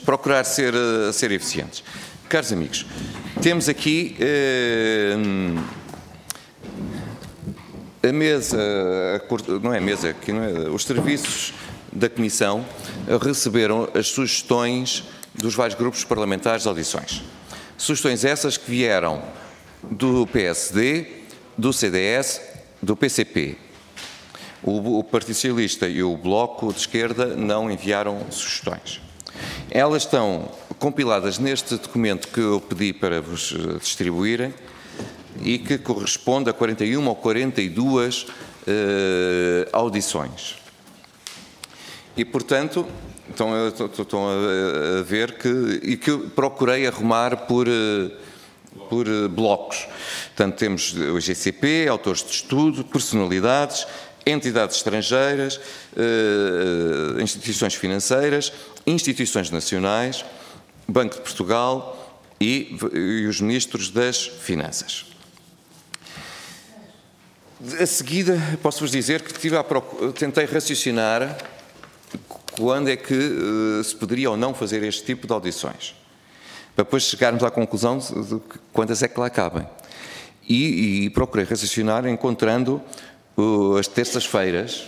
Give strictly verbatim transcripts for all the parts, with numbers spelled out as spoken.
procurar ser, ser eficientes. Caros amigos, temos aqui eh, a mesa, a, não é a mesa, aqui não é, os serviços da Comissão receberam as sugestões dos vários grupos parlamentares de audições. Sugestões essas que vieram do P S D, do C D S, do P C P. O, o Partido Socialista e o Bloco de Esquerda não enviaram sugestões. Elas estão compiladas neste documento que eu pedi para vos distribuírem e que corresponde a quarenta e uma ou quarenta e duas eh, audições. E, portanto, estão, estão a ver que, e que eu procurei arrumar por, por blocos. Portanto, temos o G C P, autores de estudo, personalidades, entidades estrangeiras, eh, instituições financeiras, instituições nacionais, Banco de Portugal e, e os ministros das Finanças. A seguida, posso-vos dizer que tive a procura, tentei raciocinar quando é que uh, se poderia ou não fazer este tipo de audições, para depois chegarmos à conclusão de, de quantas é que lá cabem. E, e procurei raciocinar encontrando uh, as terças-feiras,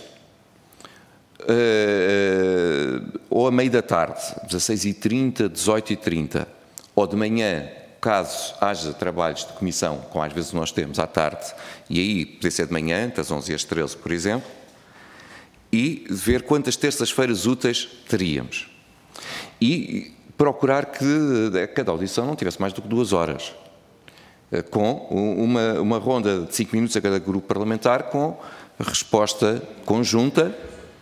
uh, ou a meio da tarde, dezasseis e trinta, dezoito e trinta, ou de manhã, caso haja trabalhos de comissão, como às vezes nós temos à tarde, e aí podia ser de manhã, das onze às treze, por exemplo, e ver quantas terças-feiras úteis teríamos. E procurar que cada audição não tivesse mais do que duas horas, com uma, uma ronda de cinco minutos a cada grupo parlamentar, com resposta conjunta,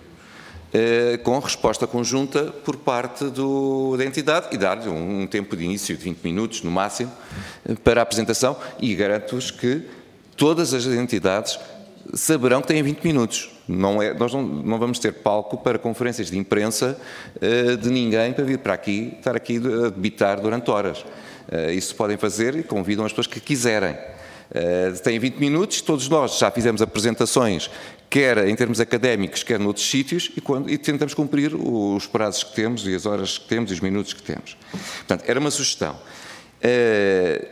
com resposta conjunta por parte do, da entidade e dar-lhe um, um tempo de início de vinte minutos, no máximo, para a apresentação, e garanto-vos que todas as entidades saberão que têm vinte minutos. Não é, nós não, não vamos ter palco para conferências de imprensa uh, de ninguém para vir para aqui, estar aqui a debitar durante horas. Uh, isso podem fazer e convidam as pessoas que quiserem. Uh, têm vinte minutos, todos nós já fizemos apresentações, quer em termos académicos, quer noutros sítios, e, quando, e tentamos cumprir os prazos que temos e as horas que temos e os minutos que temos. Portanto, era uma sugestão. Uh,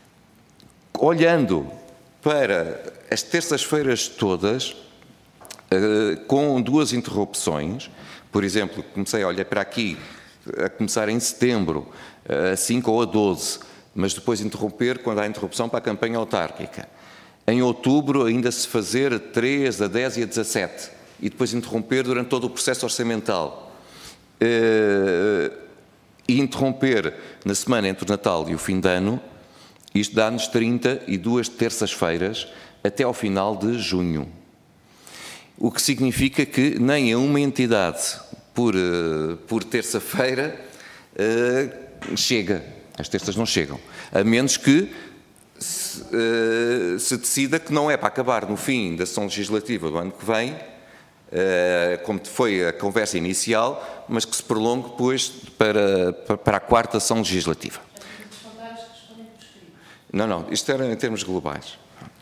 olhando para as terças-feiras todas, uh, com duas interrupções, por exemplo, comecei a olhar para aqui, a começar em setembro, a cinco ou a doze, mas depois interromper quando há interrupção para a campanha autárquica. Em outubro ainda se fazer a três, a dez e a dezassete, e depois interromper durante todo o processo orçamental. Uh, e interromper na semana entre o Natal e o fim de ano, isto dá-nos trinta e duas terças-feiras até ao final de junho. O que significa que nem a uma entidade por, uh, por terça-feira uh, chega. As terças não chegam. A menos que se, uh, se decida que não é para acabar no fim da sessão legislativa do ano que vem, uh, como foi a conversa inicial, mas que se prolongue depois para, para a quarta sessão legislativa. Não, não, isto era em termos globais.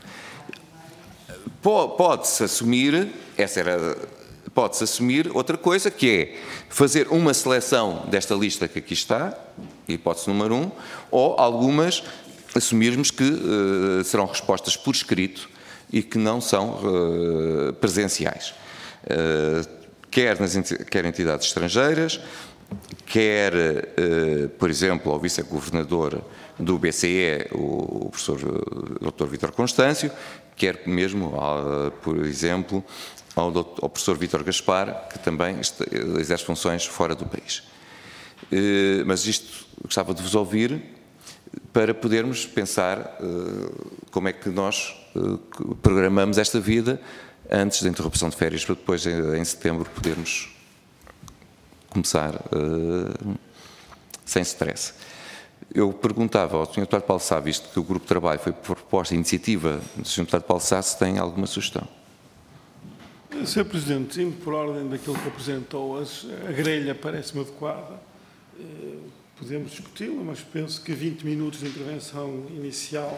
Pode-se assumir, essa era, pode-se assumir outra coisa, que é fazer uma seleção desta lista que aqui está, hipótese número um, ou algumas assumirmos que uh, serão respostas por escrito e que não são uh, presenciais. Uh, quer, nas, quer entidades estrangeiras, quer, uh, por exemplo, ao vice-governador do B C E, o professor doutor Vítor Constâncio, quer mesmo, uh, por exemplo, ao, doutor, ao professor Vítor Gaspar, que também exerce funções fora do país. Uh, mas isto gostava de vos ouvir para podermos pensar uh, como é que nós uh, programamos esta vida antes da interrupção de férias, para depois, em, em setembro, podermos começar uh, sem stress. Eu perguntava ao senhor Deputado Paulo Sá, visto que o grupo de trabalho foi por proposta e iniciativa do senhor Deputado Paulo Sá, se tem alguma sugestão. senhor Presidente, indo por ordem daquilo que apresentou, a grelha parece-me adequada. Podemos discuti-la, mas penso que vinte minutos de intervenção inicial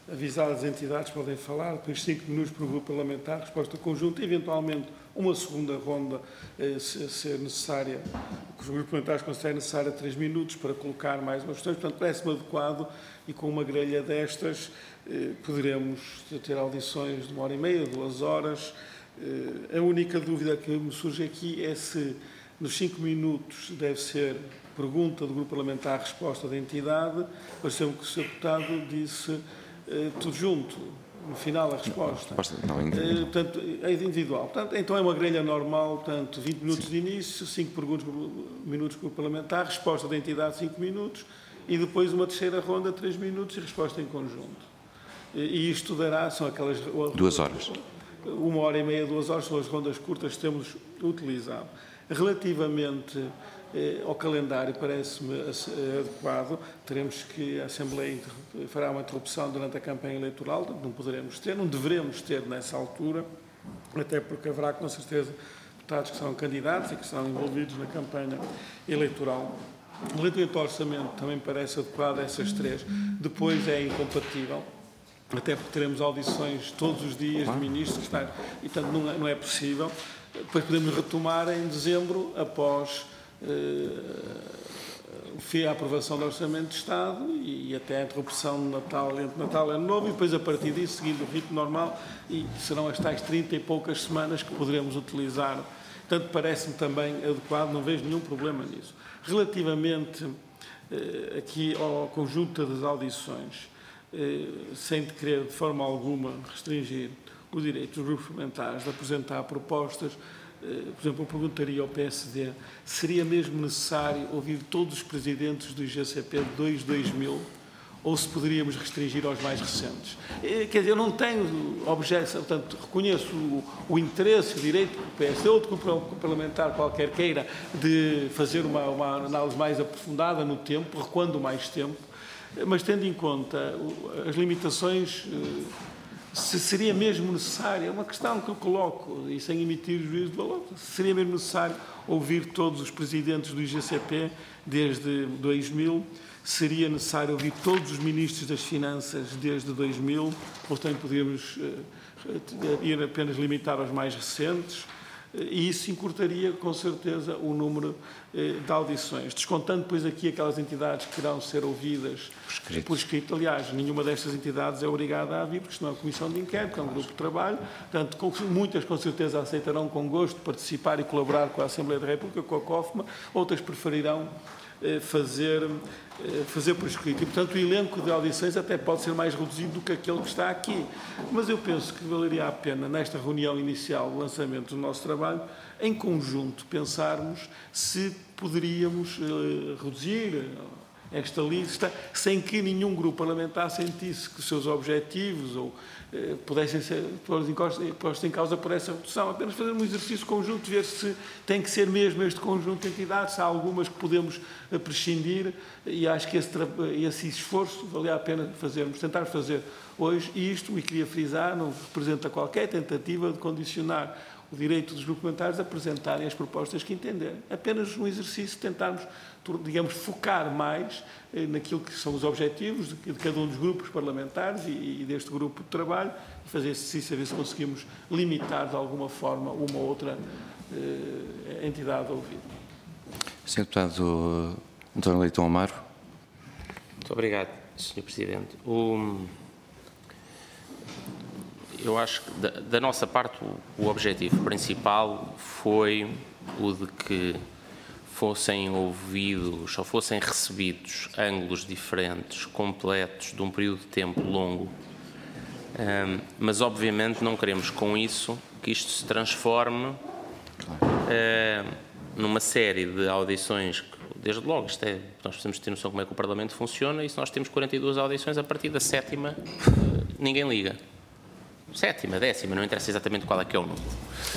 avisadas as entidades podem falar, depois cinco minutos por grupo parlamentar, resposta conjunta, eventualmente uma segunda ronda, eh, se ser necessária, que os grupos parlamentares considerem necessária três minutos para colocar mais umas questões. Portanto, parece-me adequado e com uma grelha destas eh, poderemos ter audições de uma hora e meia, duas horas. Eh, a única dúvida que me surge aqui é se nos cinco minutos deve ser pergunta do grupo parlamentar, resposta da entidade. Pareceu-me que o senhor Deputado disse eh, tudo junto. No final, a resposta. Não, não, eh, portanto, é individual. Portanto, então é uma grelha normal, portanto, vinte minutos Sim. de início, cinco perguntas, minutos para o parlamentar, resposta da entidade, cinco minutos, e depois uma terceira ronda, três minutos, e resposta em conjunto. E isto dará, são aquelas... Duas horas. Uma hora e meia, duas horas, são as rondas curtas que temos utilizado. Relativamente eh, ao calendário, parece-me adequado. Teremos que a Assembleia fará uma interrupção durante a campanha eleitoral, não poderemos ter, não devemos ter nessa altura, até porque haverá com certeza deputados que são candidatos e que são envolvidos na campanha eleitoral. Relativamente ao orçamento, também parece adequado essas três. Depois é incompatível, até porque teremos audições todos os dias de ministros, que está, e portanto não é, não é possível. Depois podemos retomar em dezembro, após eh, a aprovação do Orçamento de Estado e, e até a interrupção de Natal, entre Natal e Ano Novo, e depois a partir disso, seguindo o ritmo normal, e serão as tais trinta e poucas semanas que poderemos utilizar. Portanto, parece-me também adequado, não vejo nenhum problema nisso. Relativamente eh, aqui ao conjunto das audições, eh, sem querer de forma alguma restringir o direito dos grupos parlamentares de apresentar propostas, por exemplo, eu perguntaria ao P S D, seria mesmo necessário ouvir todos os presidentes do I G C P de dois dois mil, ou se poderíamos restringir aos mais recentes? Quer dizer, eu não tenho objeção, portanto, reconheço o, o interesse, o direito que o P S D ou outro grupo parlamentar qualquer queira de fazer uma, uma análise mais aprofundada no tempo, recuando mais tempo, mas tendo em conta as limitações, se seria mesmo necessário, é uma questão que eu coloco, e sem emitir juízo de valor, se seria mesmo necessário ouvir todos os presidentes do I G C P desde dois mil, seria necessário ouvir todos os ministros das Finanças desde dois mil, ou também podíamos uh, ir apenas limitar aos mais recentes, e isso encurtaria, com certeza, o número eh, de audições. Descontando, depois, aqui aquelas entidades que irão ser ouvidas por escrito. por escrito. Aliás, nenhuma destas entidades é obrigada a vir, porque senão é uma comissão de inquérito, é um grupo de trabalho. Portanto, com, muitas, com certeza, aceitarão com gosto participar e colaborar com a Assembleia da República, com a COFMA. Outras preferirão eh, fazer, eh, fazer por escrito. E, portanto, o elenco de audições até pode ser mais reduzido do que aquele que está aqui. Mas eu penso que valeria a pena, nesta reunião inicial de lançamento do nosso trabalho, em conjunto, pensarmos se poderíamos eh, reduzir esta lista sem que nenhum grupo parlamentar sentisse que os seus objetivos ou eh, pudessem ser postos em causa por essa redução. Apenas fazer um exercício conjunto, ver se tem que ser mesmo este conjunto de entidades, se há algumas que podemos eh, prescindir, e acho que esse, esse esforço valia a pena fazermos, tentar fazer hoje isto, e queria frisar, não representa qualquer tentativa de condicionar o direito dos grupos parlamentares a apresentarem as propostas que entenderem. Apenas um exercício de tentarmos, digamos, focar mais eh, naquilo que são os objetivos de, de cada um dos grupos parlamentares e, e deste grupo de trabalho, e fazer esse exercício a ver se conseguimos limitar de alguma forma uma ou outra eh, entidade a ouvir. senhor Deputado António Leitão Amaro. Muito obrigado, senhor Presidente. O... Eu acho que, da, da nossa parte, o, o objetivo principal foi o de que fossem ouvidos ou fossem recebidos ângulos diferentes, completos, de um período de tempo longo. Um, mas, obviamente, não queremos com isso que isto se transforme uh, numa série de audições que, desde logo, isto é, nós precisamos ter noção como é que o Parlamento funciona, e se nós temos quarenta e duas audições, a partir da sétima, uh, ninguém liga. Sétima, décima, não interessa exatamente qual é que é o número.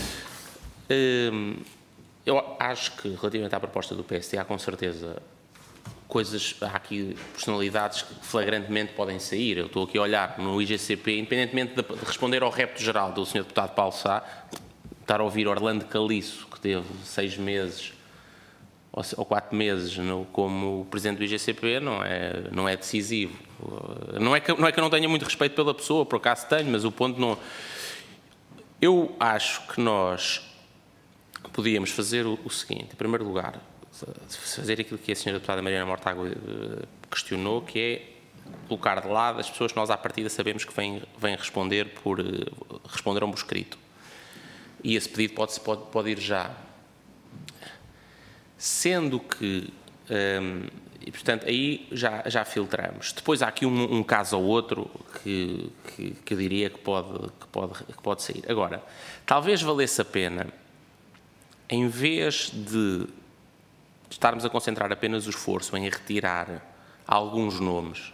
Eu acho que, relativamente à proposta do P S D, há com certeza coisas, há aqui personalidades que flagrantemente podem sair. Eu estou aqui a olhar no I G C P, independentemente de responder ao repto geral do senhor Deputado Paulo Sá, estar a ouvir Orlando Caliço, que teve seis meses, ou quatro meses no, como presidente do I G C P não é, não é decisivo. Não é, que, não é que eu não tenha muito respeito pela pessoa, por acaso tenho, mas o ponto não... Eu acho que nós podíamos fazer o, o seguinte, em primeiro lugar, fazer aquilo que a senhora deputada Mariana Mortágua questionou, que é colocar de lado as pessoas que nós à partida sabemos que vêm, vêm responder por responderam por escrito. E esse pedido pode, pode, pode ir já. Sendo que, hum, e portanto, aí já, já filtramos. Depois há aqui um, um caso ou outro que, que, que eu diria que pode, que, pode, que pode sair. Agora, talvez valesse a pena, em vez de estarmos a concentrar apenas o esforço em retirar alguns nomes,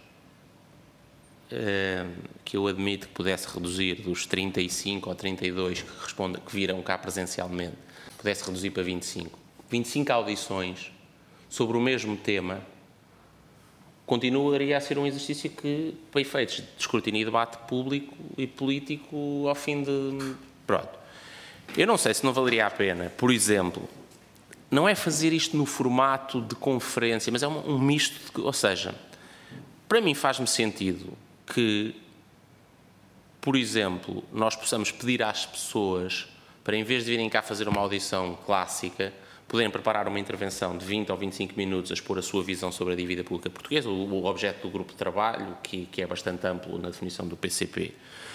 hum, que eu admito que pudesse reduzir dos trinta e cinco ou trinta e dois que, respondem, que viram cá presencialmente, pudesse reduzir para vinte e cinco. vinte e cinco audições sobre o mesmo tema, continuaria a ser um exercício que, para efeitos de escrutínio e debate público e político, ao fim de... Pronto. Eu não sei se não valeria a pena, por exemplo, não é fazer isto no formato de conferência, mas é um, um misto, de, ou seja, para mim faz-me sentido que, por exemplo, nós possamos pedir às pessoas, para em vez de virem cá fazer uma audição clássica, poderem preparar uma intervenção de vinte ou vinte e cinco minutos a expor a sua visão sobre a dívida pública portuguesa, o, o objeto do grupo de trabalho, que, que é bastante amplo na definição do P C P.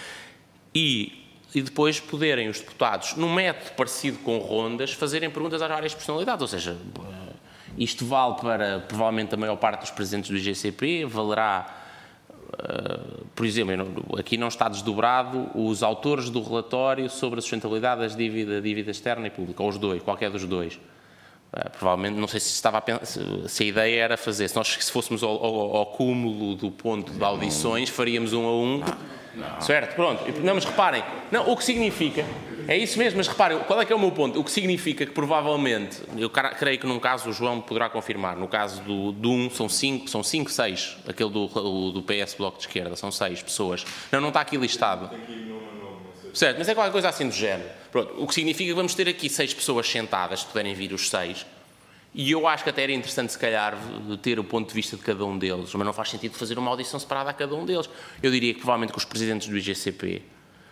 E, e depois poderem os deputados, num método parecido com rondas, fazerem perguntas às várias personalidades. Ou seja, isto vale para, provavelmente, a maior parte dos presidentes do I G C P, valerá... Uh, por exemplo, aqui não está desdobrado os autores do relatório sobre a sustentabilidade das dívidas, dívida externa e pública, ou os dois, qualquer dos dois. Uh, provavelmente, não sei se estava a pensar, se, se a ideia era fazer, se nós se fôssemos ao, ao, ao cúmulo do ponto de audições, faríamos um a um, não. Certo? Pronto. Não, mas reparem, não, o que significa, é isso mesmo, mas reparem, qual é que é o meu ponto? O que significa que provavelmente, eu creio que num caso o João poderá confirmar, no caso do, do um são cinco, são cinco, seis, aquele do, do P S Bloco de Esquerda, são seis pessoas. Não, não está aqui listado. Certo, mas é qualquer coisa assim do género. Pronto, o que significa que vamos ter aqui seis pessoas sentadas, se puderem vir os seis, e eu acho que até era interessante, se calhar, ter o ponto de vista de cada um deles, mas não faz sentido fazer uma audição separada a cada um deles. Eu diria que, provavelmente, com os presidentes do I G C P,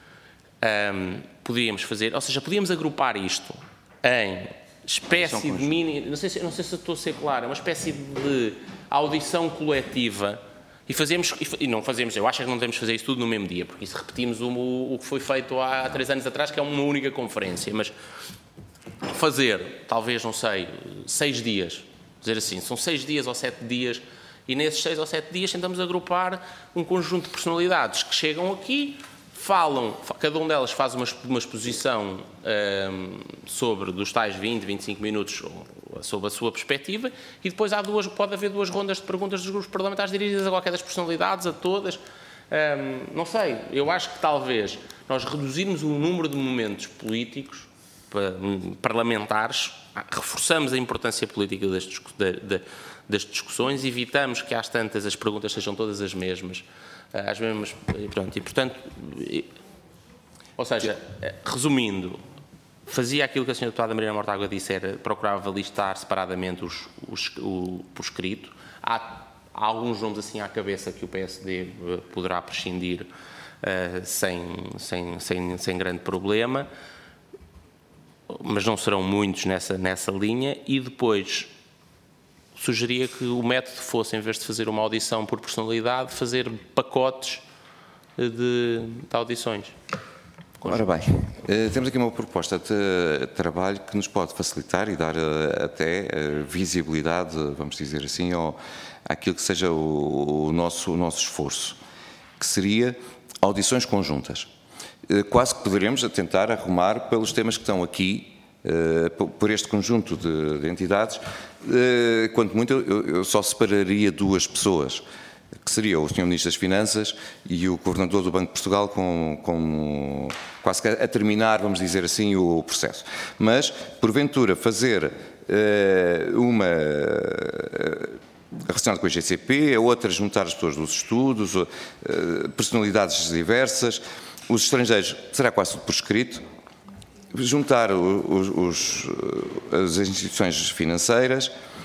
um, podíamos fazer, ou seja, podíamos agrupar isto em espécie de mini, não sei se, não sei se estou a ser claro, uma espécie de audição coletiva, e fazemos, e não fazemos, eu acho que não devemos fazer isso tudo no mesmo dia, porque isso repetimos o, o que foi feito há três anos atrás, que é uma única conferência, mas fazer, talvez, não sei, seis dias, dizer assim, são seis dias ou sete dias, e nesses seis ou sete dias tentamos agrupar um conjunto de personalidades que chegam aqui, falam, cada um delas faz uma, uma exposição um, sobre, dos tais vinte, vinte e cinco minutos, sobre a sua perspectiva, e depois há duas, pode haver duas rondas de perguntas dos grupos parlamentares dirigidas a qualquer das personalidades, a todas. Um, não sei, eu acho que talvez nós reduzirmos o número de momentos políticos parlamentares, reforçamos a importância política das, das discussões, evitamos que às tantas as perguntas sejam todas as mesmas, as mesmas, pronto, e portanto, ou seja, resumindo, fazia aquilo que a senhora deputada Mariana Mortágua disse, era procurava listar separadamente os, os, o, por escrito. Há, há alguns nomes assim à cabeça que o P S D poderá prescindir uh, sem, sem, sem, sem grande problema, mas não serão muitos nessa, nessa linha, e depois sugeria que o método fosse, em vez de fazer uma audição por personalidade, fazer pacotes de, de audições. Ora bem, temos aqui uma proposta de trabalho que nos pode facilitar e dar até visibilidade, vamos dizer assim, ao, àquilo que seja o, o, nosso, o nosso esforço, que seria audições conjuntas. Quase que poderemos tentar arrumar pelos temas que estão aqui, por este conjunto de, de entidades, quanto muito eu, eu só separaria duas pessoas, que seria o senhor Ministro das Finanças e o Governador do Banco de Portugal, com, com, quase que a terminar, vamos dizer assim, o processo. Mas, porventura, fazer uh, uma uh, relacionada com a I G C P, a outra juntar as pessoas dos estudos, uh, personalidades diversas, os estrangeiros, será quase tudo por escrito, juntar os, os, as instituições financeiras,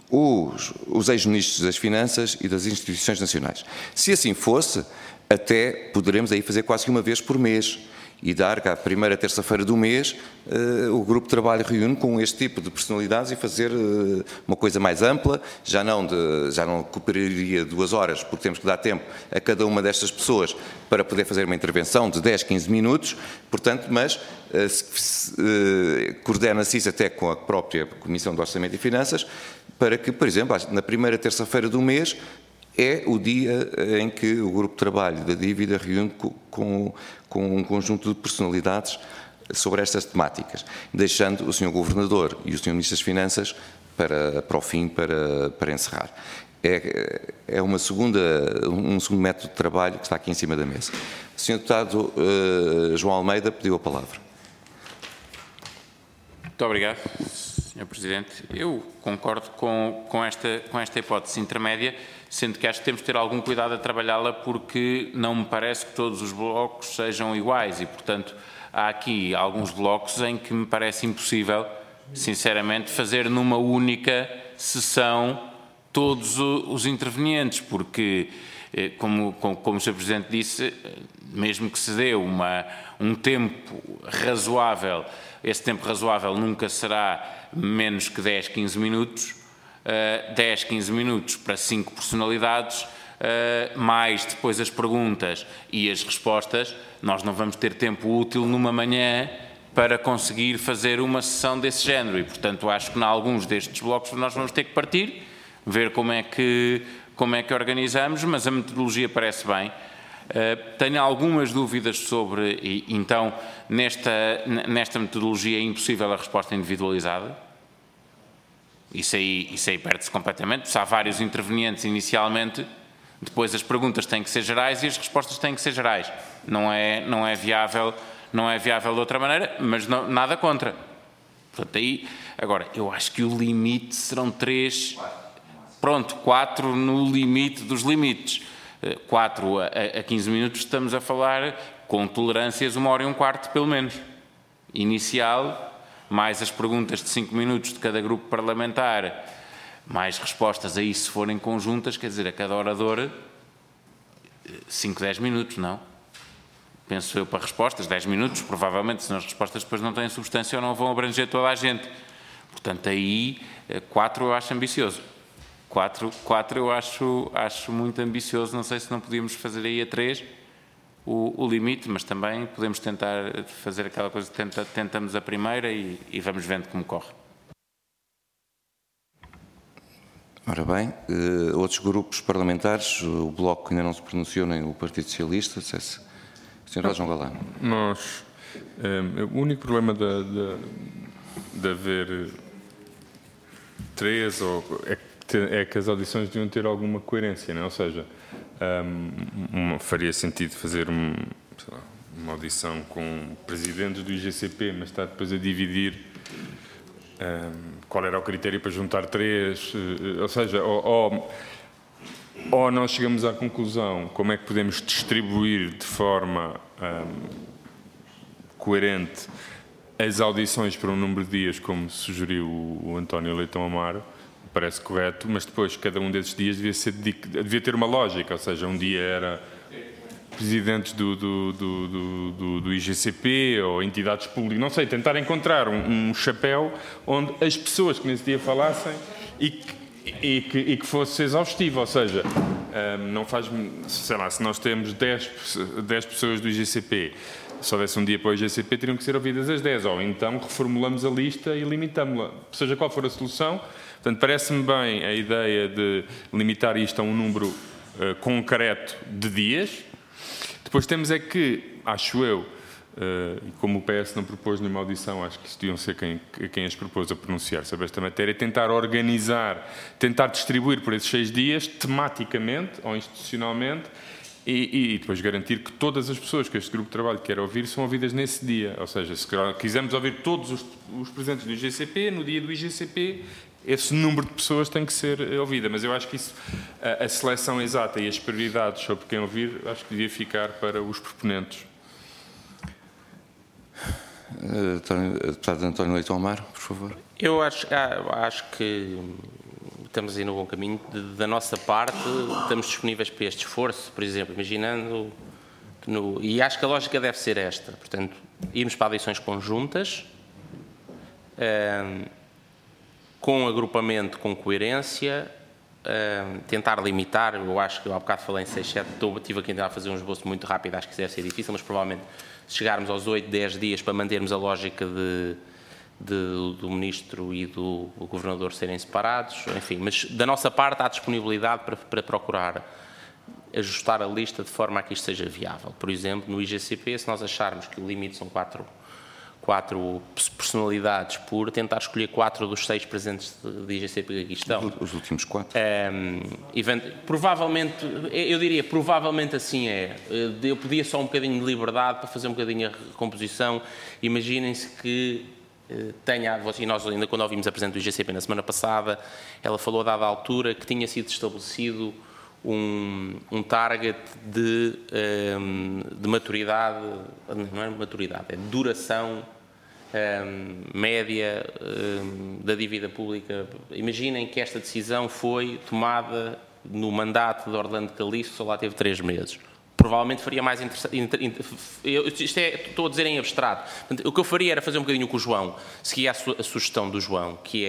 os, os ex-ministros das Finanças e das instituições nacionais. Se assim fosse, até poderemos aí fazer quase que uma vez por mês e dar que à primeira terça-feira do mês uh, o grupo de trabalho reúne com este tipo de personalidades e fazer uh, uma coisa mais ampla, já não, de, já não cooperaria duas horas, porque temos que dar tempo a cada uma destas pessoas para poder fazer uma intervenção de dez, quinze minutos, portanto, mas uh, se, uh, coordena-se isso até com a própria Comissão de Orçamento e Finanças, para que, por exemplo, na primeira terça-feira do mês, é o dia em que o Grupo de Trabalho da Dívida reúne com, com um conjunto de personalidades sobre estas temáticas, deixando o senhor Governador e o senhor Ministro das Finanças para, para o fim, para, para encerrar. É, é uma segunda, um segundo método de trabalho que está aqui em cima da mesa. O senhor Deputado uh, João Almeida pediu a palavra. Muito obrigado, senhor Presidente. Eu concordo com, com, esta, com esta hipótese intermédia, sendo que acho que temos de ter algum cuidado a trabalhá-la, porque não me parece que todos os blocos sejam iguais e, portanto, há aqui alguns blocos em que me parece impossível, sinceramente, fazer numa única sessão todos os intervenientes, porque, como, como, como o senhor Presidente disse, mesmo que se dê uma, um tempo razoável, esse tempo razoável nunca será menos que dez, quinze minutos, uh, dez, quinze minutos para cinco personalidades, uh, mais depois as perguntas e as respostas, nós não vamos ter tempo útil numa manhã para conseguir fazer uma sessão desse género e, portanto, acho que em alguns destes blocos nós vamos ter que partir, ver como é que, como é que organizamos, mas a metodologia parece bem. Uh, tenho algumas dúvidas sobre, e, então, nesta, nesta metodologia é impossível a resposta individualizada. Isso aí, isso aí perde-se completamente. Se há vários intervenientes inicialmente, depois as perguntas têm que ser gerais e as respostas têm que ser gerais. Não é, não é viável, não é viável de outra maneira, mas não, nada contra. Portanto, aí, agora, eu acho que o limite serão três, pronto, quatro no limite dos limites. quatro a quinze minutos, estamos a falar com tolerâncias uma hora e um quarto, pelo menos. Inicial, mais as perguntas de cinco minutos de cada grupo parlamentar, mais respostas aí se forem conjuntas, quer dizer, a cada orador, cinco, dez minutos, não? Penso eu para respostas, dez minutos, provavelmente, senão as respostas depois não têm substância ou não vão abranger toda a gente. Portanto, aí, quatro eu acho ambicioso. Quatro, quatro eu acho, acho muito ambicioso, não sei se não podíamos fazer aí a três o, o limite, mas também podemos tentar fazer aquela coisa que tenta, tentamos a primeira e, e vamos vendo como corre. Ora bem, uh, outros grupos parlamentares, o Bloco ainda não se pronunciou, nem o Partido Socialista, se senhor senhor João Galano. Nós, um, o único problema de, de, de haver três ou é é que as audições deviam ter alguma coerência, não é? Ou seja, um, uma, faria sentido fazer um, sei lá, uma audição com presidentes do I G C P, mas está depois a dividir um, qual era o critério para juntar três, uh, ou seja, ou, ou, ou nós chegamos à conclusão como é que podemos distribuir de forma um, coerente as audições para um número de dias, como sugeriu o, o António Leitão Amaro, parece correto, mas depois cada um desses dias devia, ser, devia ter uma lógica, ou seja, um dia era presidentes do, do, do, do, do, do I G C P ou entidades públicas, não sei, tentar encontrar um, um chapéu onde as pessoas que nesse dia falassem e que, e que, e que fosse exaustivo, ou seja, um, não faz, sei lá, se nós temos dez, dez pessoas do I G C P, se houvesse um dia para o I G C P, teriam que ser ouvidas as dez, ou então reformulamos a lista e limitamos-la, seja qual for a solução. Portanto, parece-me bem a ideia de limitar isto a um número uh, concreto de dias. Depois temos é que, acho eu, uh, e como o P S não propôs nenhuma audição, acho que isso deviam ser quem, quem as propôs a pronunciar sobre esta matéria, tentar organizar, tentar distribuir por esses seis dias, tematicamente ou institucionalmente, e, e depois garantir que todas as pessoas que este grupo de trabalho quer ouvir são ouvidas nesse dia. Ou seja, se quisermos ouvir todos os, os presentes do I G C P, no dia do I G C P, esse número de pessoas tem que ser ouvida, mas eu acho que isso, a, a seleção exata e as prioridades sobre quem ouvir, acho que devia ficar para os proponentes. Deputado António Leitão Amaro, por favor. Eu acho, acho que estamos aí no bom caminho. De, da nossa parte, estamos disponíveis para este esforço, por exemplo, imaginando que no, e acho que a lógica deve ser esta, portanto, irmos para eleições conjuntas, um, com agrupamento, com coerência, um, tentar limitar, eu acho que eu há bocado falei em seis, sete, estive aqui a fazer um esboço muito rápido, acho que isso deve ser difícil, mas provavelmente se chegarmos aos oito, dez dias para mantermos a lógica de De, do Ministro e do Governador serem separados, enfim, mas da nossa parte há disponibilidade para, para procurar ajustar a lista de forma a que isto seja viável. Por exemplo, no I G C P, se nós acharmos que o limite são quatro, quatro personalidades, por tentar escolher quatro dos seis presentes de I G C P que aqui estão. Os últimos quatro? Um, provavelmente, eu diria, provavelmente assim é. Eu pedia só um bocadinho de liberdade para fazer um bocadinho a recomposição. Imaginem-se que tenha, e nós ainda quando ouvimos a Presidente do I G C P na semana passada, ela falou a dada altura que tinha sido estabelecido um, um target de, um, de maturidade, não é maturidade, é duração um, média um, da dívida pública. Imaginem que esta decisão foi tomada no mandato de Orlando Calixto, só lá teve três meses. Provavelmente faria mais interessante. Isto é, estou a dizer em abstrato. O que eu faria era fazer um bocadinho com o João, seguir a, su, a sugestão do João, que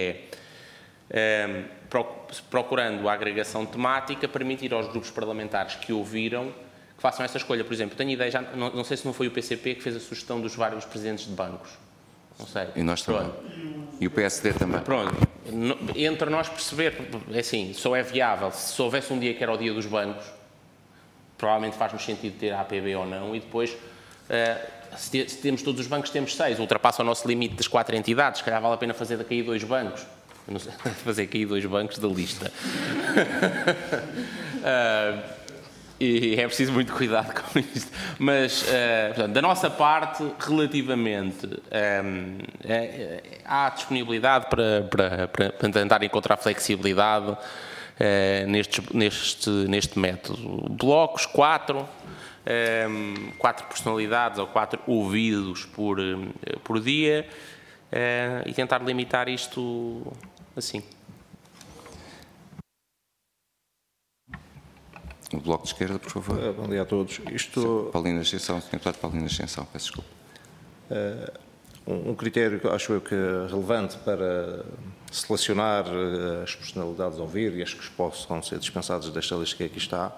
é, um, procurando a agregação temática, permitir aos grupos parlamentares que ouviram que façam essa escolha. Por exemplo, tenho ideia, já, não, não sei se não foi o P C P que fez a sugestão dos vários presidentes de bancos. Não sei. E nós também. Pronto. E o P S D também. Pronto. Entre nós perceber, é assim, só é viável se houvesse um dia que era o dia dos bancos. Provavelmente faz-nos sentido ter a A P B ou não, e depois, uh, se, te, se temos todos os bancos, temos seis, ultrapassa o nosso limite das quatro entidades, se calhar vale a pena fazer cair dois bancos, não sei, fazer cair dois bancos da lista. uh, e é preciso muito cuidado com isto. Mas, uh, portanto, da nossa parte, relativamente, um, é, é, há disponibilidade para, para, para, para tentar encontrar flexibilidade. Uh, neste, neste, neste método. Blocos, quatro, um, quatro personalidades ou quatro ouvidos por, um, por dia uh, e tentar limitar isto assim. O Bloco de Esquerda, por favor. Uh, bom dia a todos. Isto... Paulino Ascensão, senhor Deputado Paulino Ascensão, peço desculpa. Uh, um critério que acho eu que é relevante para selecionar as personalidades a ouvir e as que possam ser dispensadas desta lista que aqui está,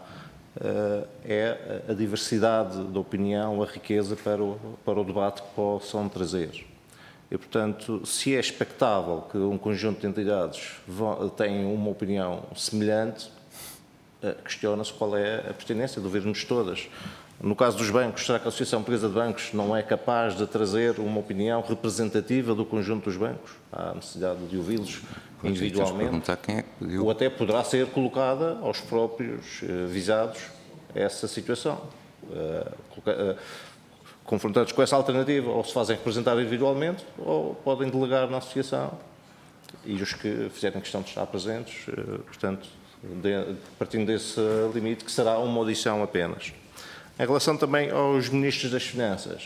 é a diversidade de opinião, a riqueza para o, para o debate que possam trazer. E, portanto, se é expectável que um conjunto de entidades tenha uma opinião semelhante, questiona-se qual é a pertinência de ouvirmos todas. No caso dos bancos, será que a Associação Portuguesa de Bancos não é capaz de trazer uma opinião representativa do conjunto dos bancos? Há necessidade de ouvi-los individualmente? Quem é que pediu? Ou até poderá ser colocada aos próprios uh, visados essa situação. Uh, uh, confrontados com essa alternativa, ou se fazem representar individualmente, ou podem delegar na Associação. E os que fizerem questão de estar presentes, uh, portanto, de, partindo desse limite, que será uma audição apenas. Em relação também aos ministros das Finanças,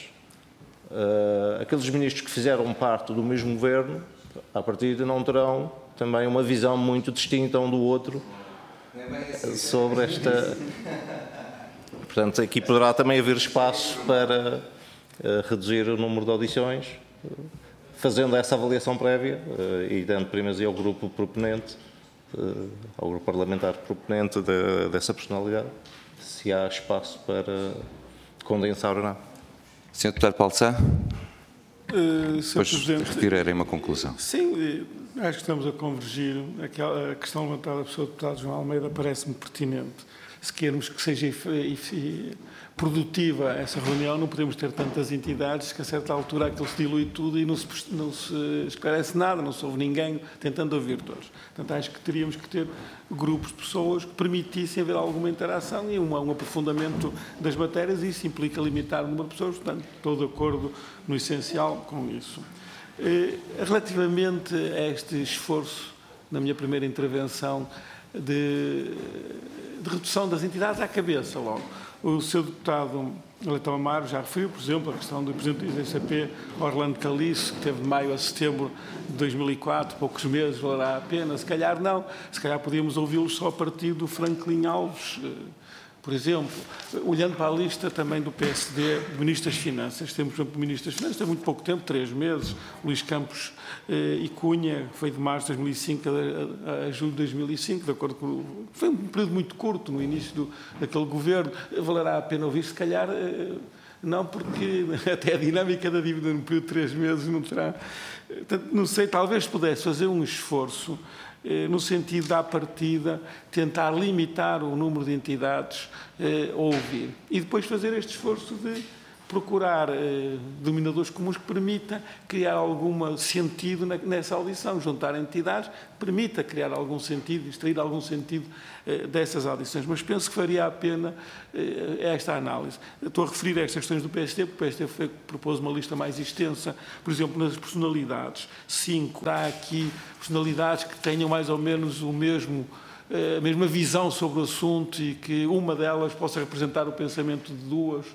uh, aqueles ministros que fizeram parte do mesmo governo, à partida não terão também uma visão muito distinta um do outro sobre esta... Portanto, aqui poderá também haver espaço para uh, reduzir o número de audições, uh, fazendo essa avaliação prévia uh, e dando primazia ao grupo proponente, uh, ao grupo parlamentar proponente de, dessa personalidade, se há espaço para condensar ou não. senhor Deputado Paulo Sá? Uh, Depois retirarei uma conclusão. Sim, acho que estamos a convergir. Aquela, a questão levantada pelo senhor Deputado João Almeida parece-me pertinente. Se queremos que seja produtiva essa reunião, não podemos ter tantas entidades que a certa altura aquilo se dilui tudo e não se, não se esclarece nada, não se ouve ninguém tentando ouvir todos. Portanto, acho que teríamos que ter grupos de pessoas que permitissem haver alguma interação e um, um aprofundamento das matérias, e isso implica limitar o número de pessoas, portanto, estou de acordo no essencial com isso. Relativamente a este esforço, na minha primeira intervenção, de, de redução das entidades à cabeça logo. O senhor deputado Leitão Amaro já referiu, por exemplo, a questão do presidente do I G C P, Orlando Caliço, que teve de maio a setembro de dois mil e quatro, poucos meses, valerá a pena. Se calhar não, se calhar podíamos ouvi-lo só a partir do Franklin Alves, por exemplo. Olhando para a lista também do P S D, Ministro das Finanças, temos, por exemplo, Ministro das Finanças, tem muito pouco tempo, três meses, Luís Campos eh, e Cunha, foi de março de dois mil e cinco a, a, a julho de dois mil e cinco, de acordo com... Foi um período muito curto no início do, daquele governo. Valerá a pena ouvir, se calhar... Eh, não, porque até a dinâmica da dívida no período de três meses não terá... Não sei, talvez pudesse fazer um esforço no sentido da partida, tentar limitar o número de entidades eh, a ouvir. E depois fazer este esforço de procurar eh, denominadores comuns que permita criar algum sentido na, nessa audição, juntar entidades, permita criar algum sentido, extrair algum sentido eh, dessas audições. Mas penso que faria a pena eh, esta análise. Eu estou a referir a estas questões do P S D, porque o P S D foi, propôs uma lista mais extensa, por exemplo, nas personalidades. Cinco. Há aqui personalidades que tenham mais ou menos o mesmo, a mesma visão sobre o assunto e que uma delas possa representar o pensamento de duas.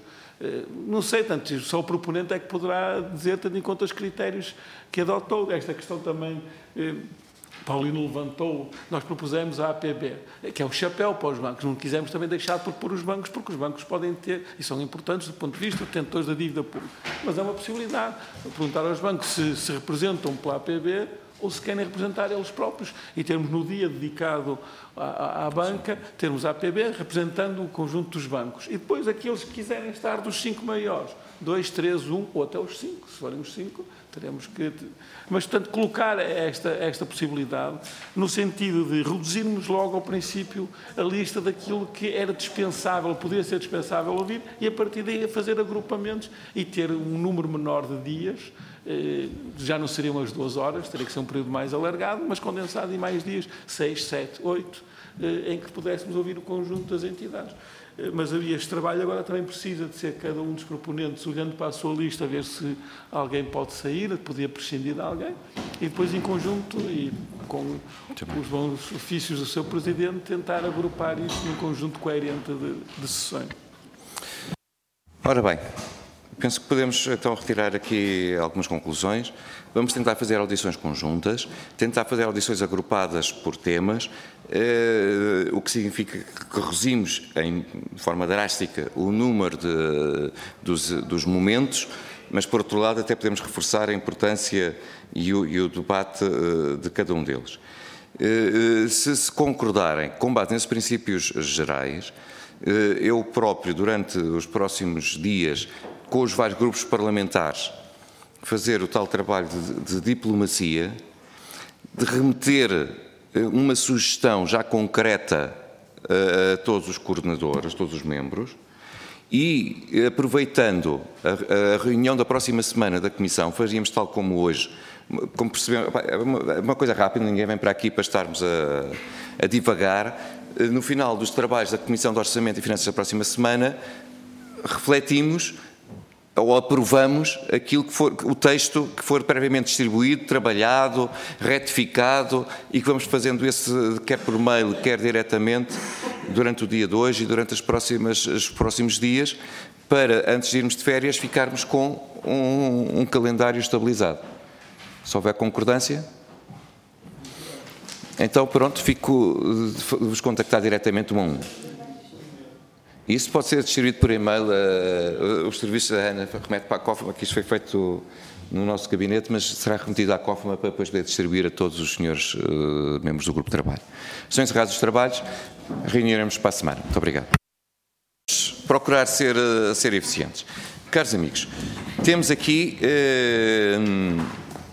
Não sei, tanto, só o proponente é que poderá dizer, tendo em conta os critérios que adotou. Esta questão também, eh, Paulino levantou, nós propusemos a A P B, que é o chapéu para os bancos. Não quisemos também deixar de propor os bancos, porque os bancos podem ter, e são importantes do ponto de vista detentores da dívida pública. Mas é uma possibilidade. Perguntar aos bancos se se representam pela A P B ou se querem representar eles próprios. E termos no dia dedicado à, à banca, termos a A P B representando o conjunto dos bancos. E depois aqueles que quiserem estar dos cinco maiores, dois, três, um, ou até os cinco, se forem os cinco, teremos que... Mas, portanto, colocar esta, esta possibilidade no sentido de reduzirmos logo ao princípio a lista daquilo que era dispensável, podia ser dispensável ouvir, e a partir daí fazer agrupamentos e ter um número menor de dias. Já não seriam as duas horas, teria que ser um período mais alargado, mas condensado em mais dias, seis, sete, oito, em que pudéssemos ouvir o conjunto das entidades. Mas este trabalho agora também precisa de ser cada um dos proponentes, olhando para a sua lista, a ver se alguém pode sair, podia prescindir de alguém, e depois em conjunto e com os bons ofícios do seu Presidente, tentar agrupar isso num conjunto coerente de, de sessões. Ora bem, penso que podemos então retirar aqui algumas conclusões. Vamos tentar fazer audições conjuntas, tentar fazer audições agrupadas por temas, eh, o que significa que reduzimos em de forma drástica o número de, dos, dos momentos, mas por outro lado até podemos reforçar a importância e o, e o debate eh, de cada um deles. Eh, se se concordarem com base nesses princípios gerais, eh, eu próprio durante os próximos dias, com os vários grupos parlamentares, fazer o tal trabalho de, de diplomacia, de remeter uma sugestão já concreta a, a todos os coordenadores, a todos os membros, e aproveitando a, a reunião da próxima semana da Comissão, faríamos tal como hoje, como percebemos, é uma, uma coisa rápida, ninguém vem para aqui para estarmos a, a divagar. No final dos trabalhos da Comissão de Orçamento e Finanças da próxima semana, refletimos ou aprovamos aquilo que for, o texto que for previamente distribuído, trabalhado, retificado, e que vamos fazendo esse, quer por mail, quer diretamente, durante o dia de hoje e durante as próximas, os próximos dias, para, antes de irmos de férias, ficarmos com um, um calendário estabilizado. Se houver concordância, então pronto, fico de vos contactar diretamente um a um. Isso pode ser distribuído por e-mail, uh, os serviços da Ana remete para a COFMA, que isto foi feito no nosso gabinete, mas será remetido à COFMA para depois poder distribuir a todos os senhores uh, membros do grupo de trabalho. São encerrados os trabalhos, reuniremos para a semana. Muito obrigado. Procurar ser, uh, ser eficientes. Caros amigos, temos aqui uh,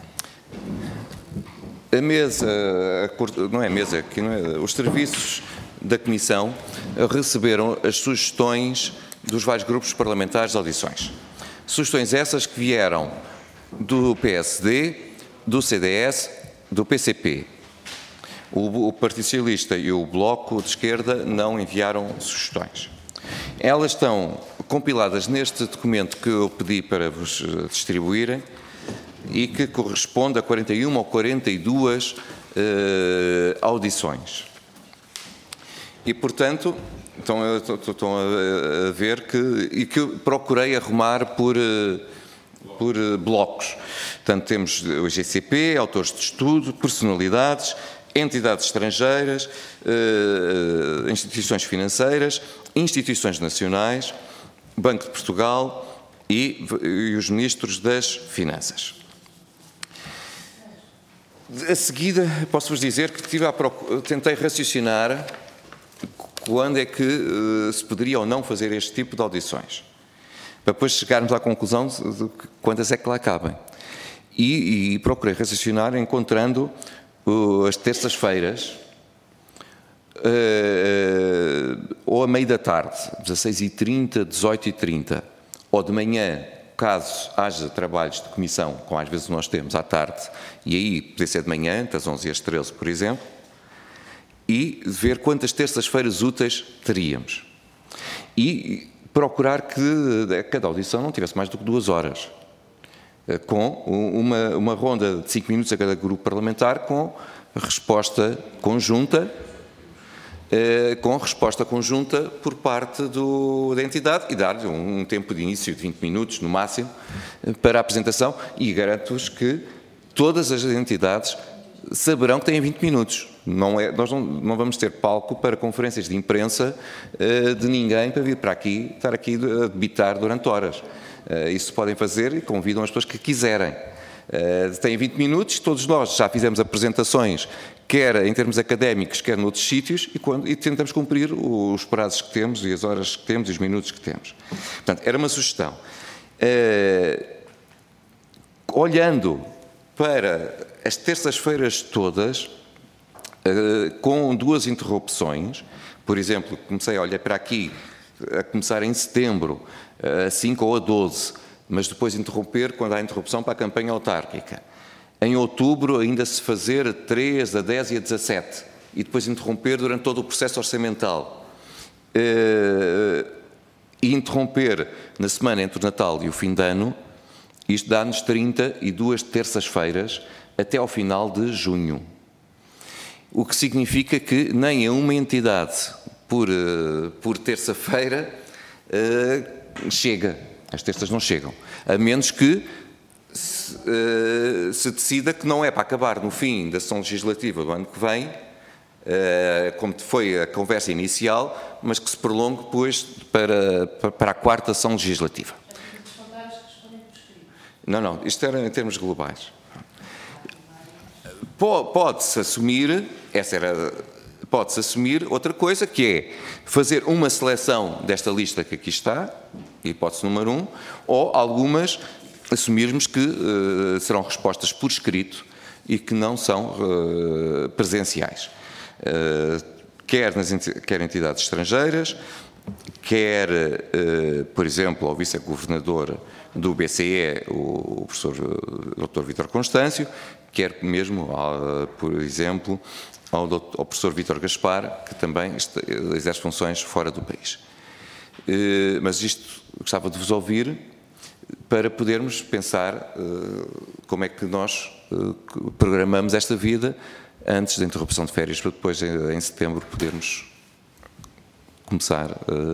a mesa, a, não é a mesa, aqui não é, os serviços da Comissão receberam as sugestões dos vários grupos parlamentares de audições. Sugestões essas que vieram do P S D, do C D S, do P C P. O, o Partido Socialista e o Bloco de Esquerda não enviaram sugestões. Elas estão compiladas neste documento que eu pedi para vos distribuírem e que corresponde a quarenta e uma ou quarenta e duas uh, audições. E, portanto, estão, estão a ver que, e que procurei arrumar por, por blocos. Portanto, temos o G C P, autores de estudo, personalidades, entidades estrangeiras, instituições financeiras, instituições nacionais, Banco de Portugal e, e os ministros das Finanças. A seguida, posso-vos dizer que tive a procura, tentei raciocinar quando é que uh, se poderia ou não fazer este tipo de audições, para depois chegarmos à conclusão de, de quantas é que lá cabem. E, e procurei raciocinar encontrando uh, as terças-feiras, uh, ou a meio da tarde, dezasseis e trinta, dezoito e trinta, ou de manhã, caso haja trabalhos de comissão, como às vezes nós temos à tarde, e aí podia ser de manhã, das onze às treze, por exemplo, e ver quantas terças-feiras úteis teríamos. E procurar que cada audição não tivesse mais do que duas horas, com uma, uma ronda de cinco minutos a cada grupo parlamentar, com resposta conjunta, com resposta conjunta por parte do, da entidade, e dar-lhe um, um tempo de início de vinte minutos, no máximo, para a apresentação, e garanto-vos que todas as entidades saberão que têm vinte minutos. Não é, nós não, não vamos ter palco para conferências de imprensa uh, de ninguém para vir para aqui, estar aqui a debitar durante horas. Uh, isso podem fazer e convidam as pessoas que quiserem. Uh, têm vinte minutos, todos nós já fizemos apresentações, quer em termos académicos, quer noutros sítios, e, quando, e tentamos cumprir os prazos que temos, e as horas que temos, e os minutos que temos. Portanto, era uma sugestão. Uh, olhando para as terças-feiras todas, uh, com duas interrupções, por exemplo, comecei a olhar para aqui, a começar em setembro, a cinco ou a doze, mas depois interromper quando há interrupção para a campanha autárquica. Em outubro ainda se fazer a três, a dez e a dezassete, e depois interromper durante todo o processo orçamental. Uh, e interromper na semana entre o Natal e o fim de ano, isto dá-nos trinta e duas terças-feiras até ao final de junho. O que significa que nem a uma entidade por, uh, por terça-feira uh, chega. As terças não chegam. A menos que se, uh, se decida que não é para acabar no fim da sessão legislativa do ano que vem, uh, como foi a conversa inicial, mas que se prolongue depois para, para a quarta sessão legislativa. Não, não, isto era em termos globais. Pode-se assumir, essa era, pode-se assumir outra coisa, que é fazer uma seleção desta lista que aqui está, hipótese número um, ou algumas assumirmos que uh, serão respostas por escrito e que não são uh, presenciais. Uh, quer, nas, quer entidades estrangeiras, quer, uh, por exemplo, ao vice-governador do B C E, o professor doutor Vítor Constâncio, quer mesmo, por exemplo, ao, doutor, ao professor Vítor Gaspar, que também exerce funções fora do país. Mas isto gostava de vos ouvir para podermos pensar como é que nós programamos esta vida antes da interrupção de férias, para depois, em setembro, podermos começar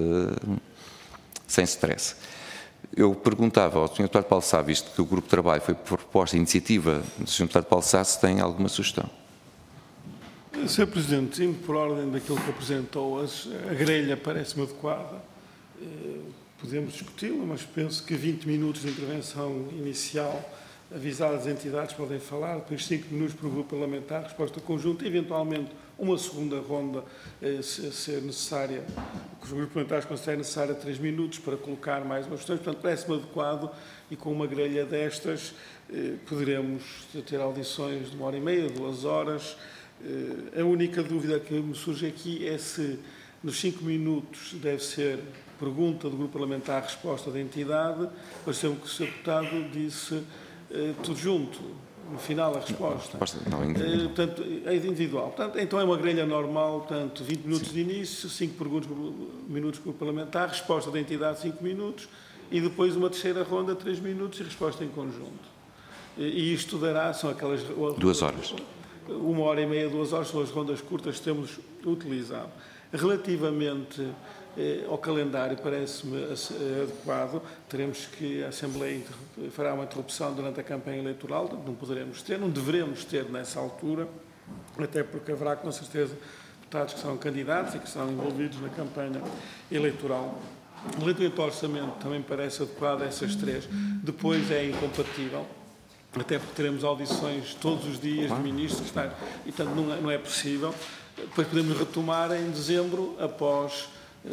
sem stress. Eu perguntava ao senhor Deputado Paulo Sá, visto que o grupo de trabalho foi por proposta, iniciativa do senhor Deputado Paulo Sá, se tem alguma sugestão. senhor Presidente, indo por ordem daquilo que apresentou, a grelha parece-me adequada. Podemos discuti-la, mas penso que vinte minutos de intervenção inicial, avisar as entidades podem falar, depois cinco minutos para o grupo parlamentar, resposta conjunta, eventualmente uma segunda ronda, se ser necessária, que os grupos parlamentares considerem necessária três minutos para colocar mais umas questões. Portanto, parece-me adequado e com uma grelha destas poderemos ter audições de uma hora e meia, duas horas. A única dúvida que me surge aqui é se nos cinco minutos deve ser pergunta do grupo parlamentar, resposta da entidade, pareceu-me que o senhor Deputado disse tudo junto. No final, a resposta. Não, não, uh, portanto, é individual. Portanto, então é uma grelha normal, portanto, vinte minutos Sim. de início, cinco perguntas, minutos para o parlamentar, resposta da entidade, cinco minutos, e depois uma terceira ronda, três minutos, e resposta em conjunto. E isto dará, são aquelas... Duas horas. Uma hora e meia, duas horas, são as rondas curtas que temos utilizado. Relativamente ao calendário, parece-me adequado. Teremos que a Assembleia fará uma interrupção durante a campanha eleitoral, não poderemos ter, não devemos ter nessa altura, até porque haverá com certeza deputados que serão candidatos e que serão envolvidos na campanha eleitoral. Relativamente ao orçamento, também parece adequado essas três. Depois é incompatível, até porque teremos audições todos os dias de ministros, está, e portanto não é, não é possível. Depois podemos retomar em dezembro, após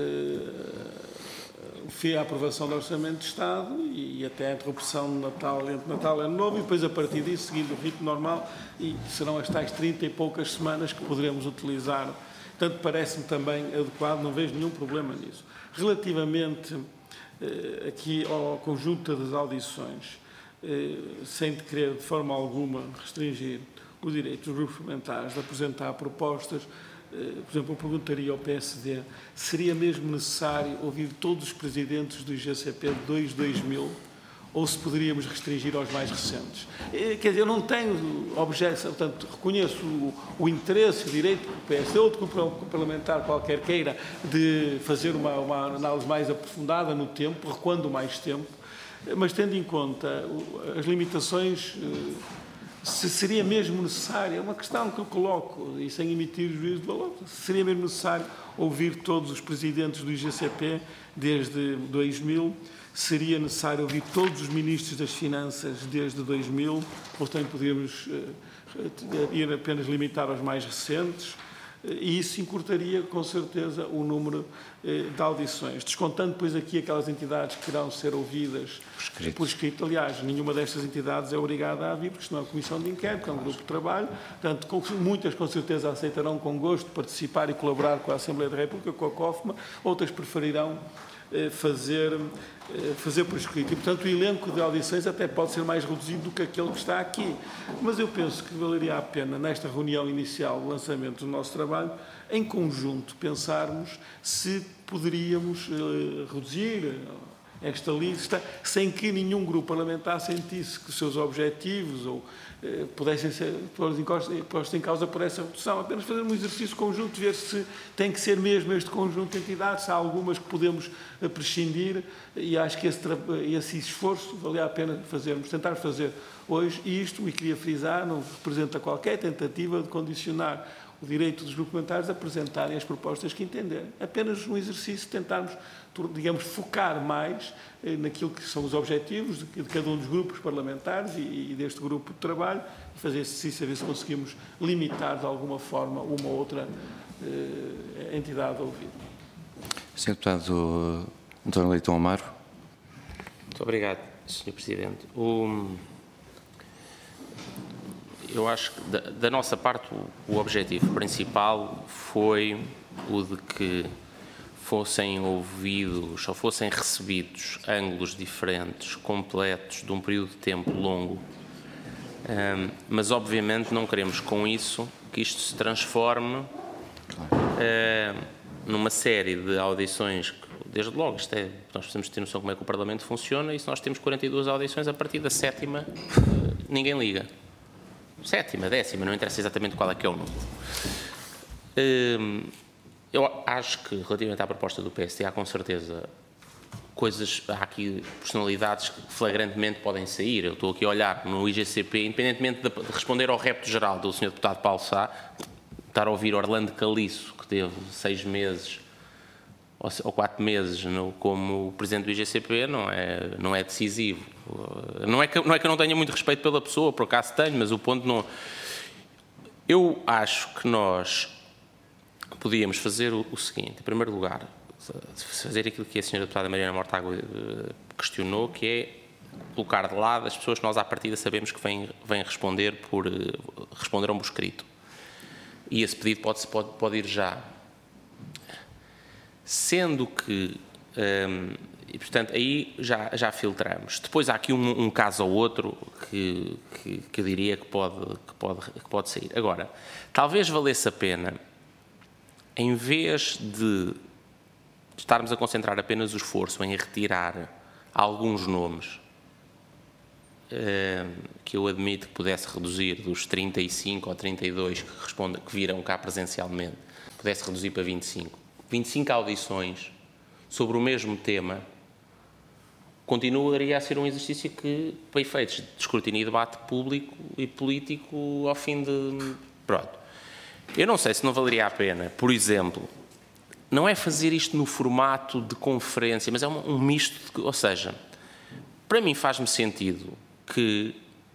Uh, a aprovação do Orçamento de Estado e, e até a interrupção de Natal, entre Natal e Ano Novo, e depois a partir disso, seguindo o ritmo normal, e serão as tais trinta e poucas semanas que poderemos utilizar. Portanto, parece-me também adequado, não vejo nenhum problema nisso. Relativamente uh, aqui ao conjunto das audições, uh, sem querer de forma alguma restringir o direito dos grupos parlamentares de apresentar propostas, por exemplo, eu perguntaria ao P S D, seria mesmo necessário ouvir todos os presidentes do I G C P de dois, dois mil, ou se poderíamos restringir aos mais recentes? Quer dizer, eu não tenho objeção, portanto, reconheço o, o interesse, o direito do P S D ou de grupo parlamentar qualquer queira de fazer uma, uma análise mais aprofundada no tempo, recuando mais tempo, mas tendo em conta as limitações, se seria mesmo necessário, é uma questão que eu coloco, e sem emitir juízo de valor, se seria mesmo necessário ouvir todos os presidentes do I G C P desde dois mil, seria necessário ouvir todos os ministros das Finanças desde dois mil, ou também poderíamos uh, ir apenas limitar aos mais recentes, e isso encurtaria, com certeza, o número eh, de audições, descontando depois aqui aquelas entidades que irão ser ouvidas por escrito. por escrito. Aliás, nenhuma destas entidades é obrigada a vir, porque senão é a Comissão de Inquérito, é um grupo de trabalho, portanto, com, muitas com certeza aceitarão com gosto participar e colaborar com a Assembleia da República, com a COFMA, outras preferirão eh, fazer, eh, fazer por escrito. E, portanto, o elenco de audições até pode ser mais reduzido do que aquele que está aqui. Mas eu penso que valeria a pena, nesta reunião inicial do lançamento do nosso trabalho, em conjunto, pensarmos se poderíamos eh, reduzir esta lista sem que nenhum grupo parlamentar sentisse que os seus objetivos ou eh, pudessem ser postos em causa por essa redução. Apenas fazer um exercício conjunto, ver se tem que ser mesmo este conjunto de entidades, se há algumas que podemos eh, prescindir, e acho que esse, esse esforço valia a pena fazermos, tentar fazer hoje isto, e queria frisar, não representa qualquer tentativa de condicionar o direito dos grupos parlamentares a apresentarem as propostas que entenderem. Apenas um exercício, tentarmos, digamos, focar mais eh, naquilo que são os objetivos de, de cada um dos grupos parlamentares e, e deste grupo de trabalho, e fazer esse exercício a ver se conseguimos limitar de alguma forma uma ou outra eh, entidade a ouvir. senhor Deputado António Leitão Amaro. Muito obrigado, senhor Presidente. O... Eu acho que, da, da nossa parte, o, o objetivo principal foi o de que fossem ouvidos ou fossem recebidos ângulos diferentes, completos, de um período de tempo longo. Um, mas, obviamente, não queremos com isso que isto se transforme uh, numa série de audições que, desde logo, isto é, nós precisamos ter noção como é que o Parlamento funciona, e se nós temos quarenta e duas audições, a partir da sétima, uh, ninguém liga. Sétima, décima, não interessa exatamente qual é que é o número. Hum, eu acho que, relativamente à proposta do P S D, há com certeza coisas, há aqui personalidades que flagrantemente podem sair. Eu estou aqui a olhar no I G C P, independentemente de responder ao repto geral do senhor Deputado Paulo Sá, estar a ouvir Orlando Caliço, que teve seis meses ou quatro meses no, como Presidente do I G C P, não é, não é decisivo. Não é, que, não é que eu não tenha muito respeito pela pessoa, por acaso tenho, mas o ponto não... Eu acho que nós podíamos fazer o, o seguinte, em primeiro lugar, fazer aquilo que a senhora Deputada Mariana Mortágua questionou, que é colocar de lado as pessoas que nós à partida sabemos que vêm, vêm responder por... responderam por escrito. E esse pedido pode, pode, pode ir já. Sendo que... Hum, e, portanto, aí já, já filtramos. Depois há aqui um, um caso ou outro que, que, que eu diria que pode, que, pode, que pode sair. Agora, talvez valesse a pena, em vez de estarmos a concentrar apenas o esforço em retirar alguns nomes, eh, que eu admito que pudesse reduzir dos trinta e cinco ou trinta e dois que, respondem, que viram cá presencialmente, pudesse reduzir para vinte e cinco, vinte e cinco audições sobre o mesmo tema, continuaria a ser um exercício que, para efeitos de escrutínio e debate público e político, ao fim de... Pronto. Eu não sei se não valeria a pena, por exemplo, não é fazer isto no formato de conferência, mas é um, um misto, de, ou seja, para mim faz-me sentido que,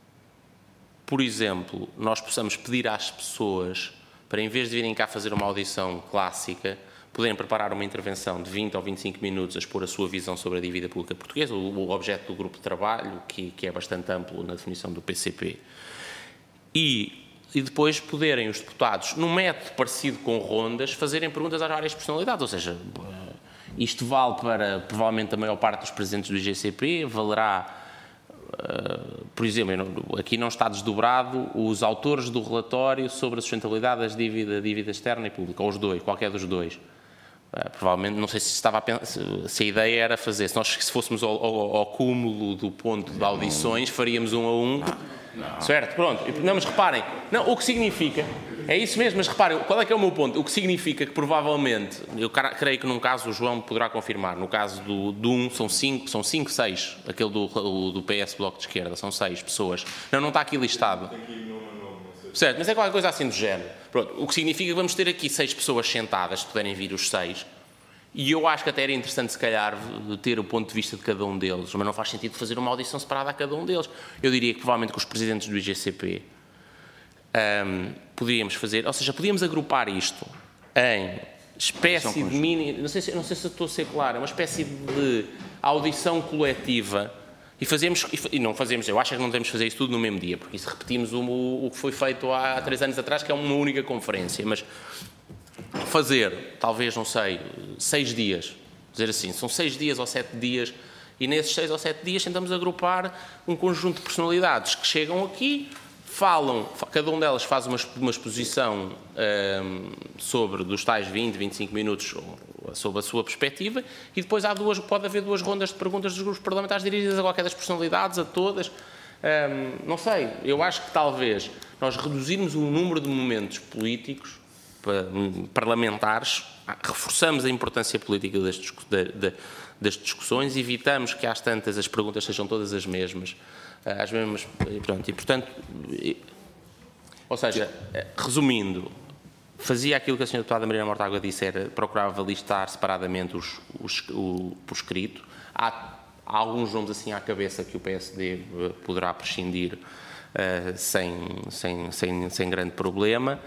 por exemplo, nós possamos pedir às pessoas para, em vez de virem cá fazer uma audição clássica, poderem preparar uma intervenção de vinte ou vinte e cinco minutos a expor a sua visão sobre a dívida pública portuguesa, o, o objeto do grupo de trabalho, que, que é bastante amplo na definição do P C P, e, e depois poderem os deputados, num método parecido com rondas, fazerem perguntas às várias personalidades, ou seja, isto vale para, provavelmente, a maior parte dos presidentes do I G C P, valerá, uh, por exemplo, aqui não está desdobrado, os autores do relatório sobre a sustentabilidade das dívida, dívida externa e pública, ou os dois, qualquer dos dois. Uh, provavelmente, não sei se estava a pensar, se a ideia era fazer, se nós se fôssemos ao, ao, ao cúmulo do ponto de audições, faríamos um a um, não. Certo? Pronto. Não, mas reparem, não, o que significa, é isso mesmo, mas reparem, qual é que é o meu ponto? O que significa que provavelmente, eu creio que num caso o João poderá confirmar, no caso do, do um são cinco, são cinco, seis, aquele do, do P S Bloco de Esquerda, são seis pessoas. Não, não está aqui listado. Certo, mas é qualquer coisa assim do género. Pronto, o que significa que vamos ter aqui seis pessoas sentadas, se puderem vir os seis, e eu acho que até era interessante, se calhar, ter o ponto de vista de cada um deles, mas não faz sentido fazer uma audição separada a cada um deles. Eu diria que, provavelmente, com os presidentes do I G C P, um, podíamos fazer, ou seja, podíamos agrupar isto em espécie de mini, não sei se, não sei se estou a ser claro, é uma espécie de audição coletiva, e fazemos, e não fazemos, eu acho que não devemos fazer isso tudo no mesmo dia, porque isso repetimos o, o que foi feito há três anos atrás, que é uma única conferência, mas fazer, talvez, não sei, seis dias, dizer assim, são seis dias ou sete dias, e nesses seis ou sete dias tentamos agrupar um conjunto de personalidades que chegam aqui, falam, cada um delas faz uma, uma exposição um, sobre, dos tais vinte, vinte e cinco minutos, sobre a sua perspectiva, e depois há duas, pode haver duas rondas de perguntas dos grupos parlamentares dirigidas a qualquer das personalidades, a todas. Um, não sei, eu acho que talvez nós reduzirmos o número de momentos políticos parlamentares, reforçamos a importância política das, das discussões, evitamos que às tantas as perguntas sejam todas as mesmas, as mesmas, e, pronto, e portanto, e, ou seja, resumindo, fazia aquilo que a senhora deputada Mariana Mortágua disse, era, procurava listar separadamente os, os, o, por escrito. Há, há alguns nomes assim à cabeça que o P S D poderá prescindir uh, sem, sem, sem, sem grande problema,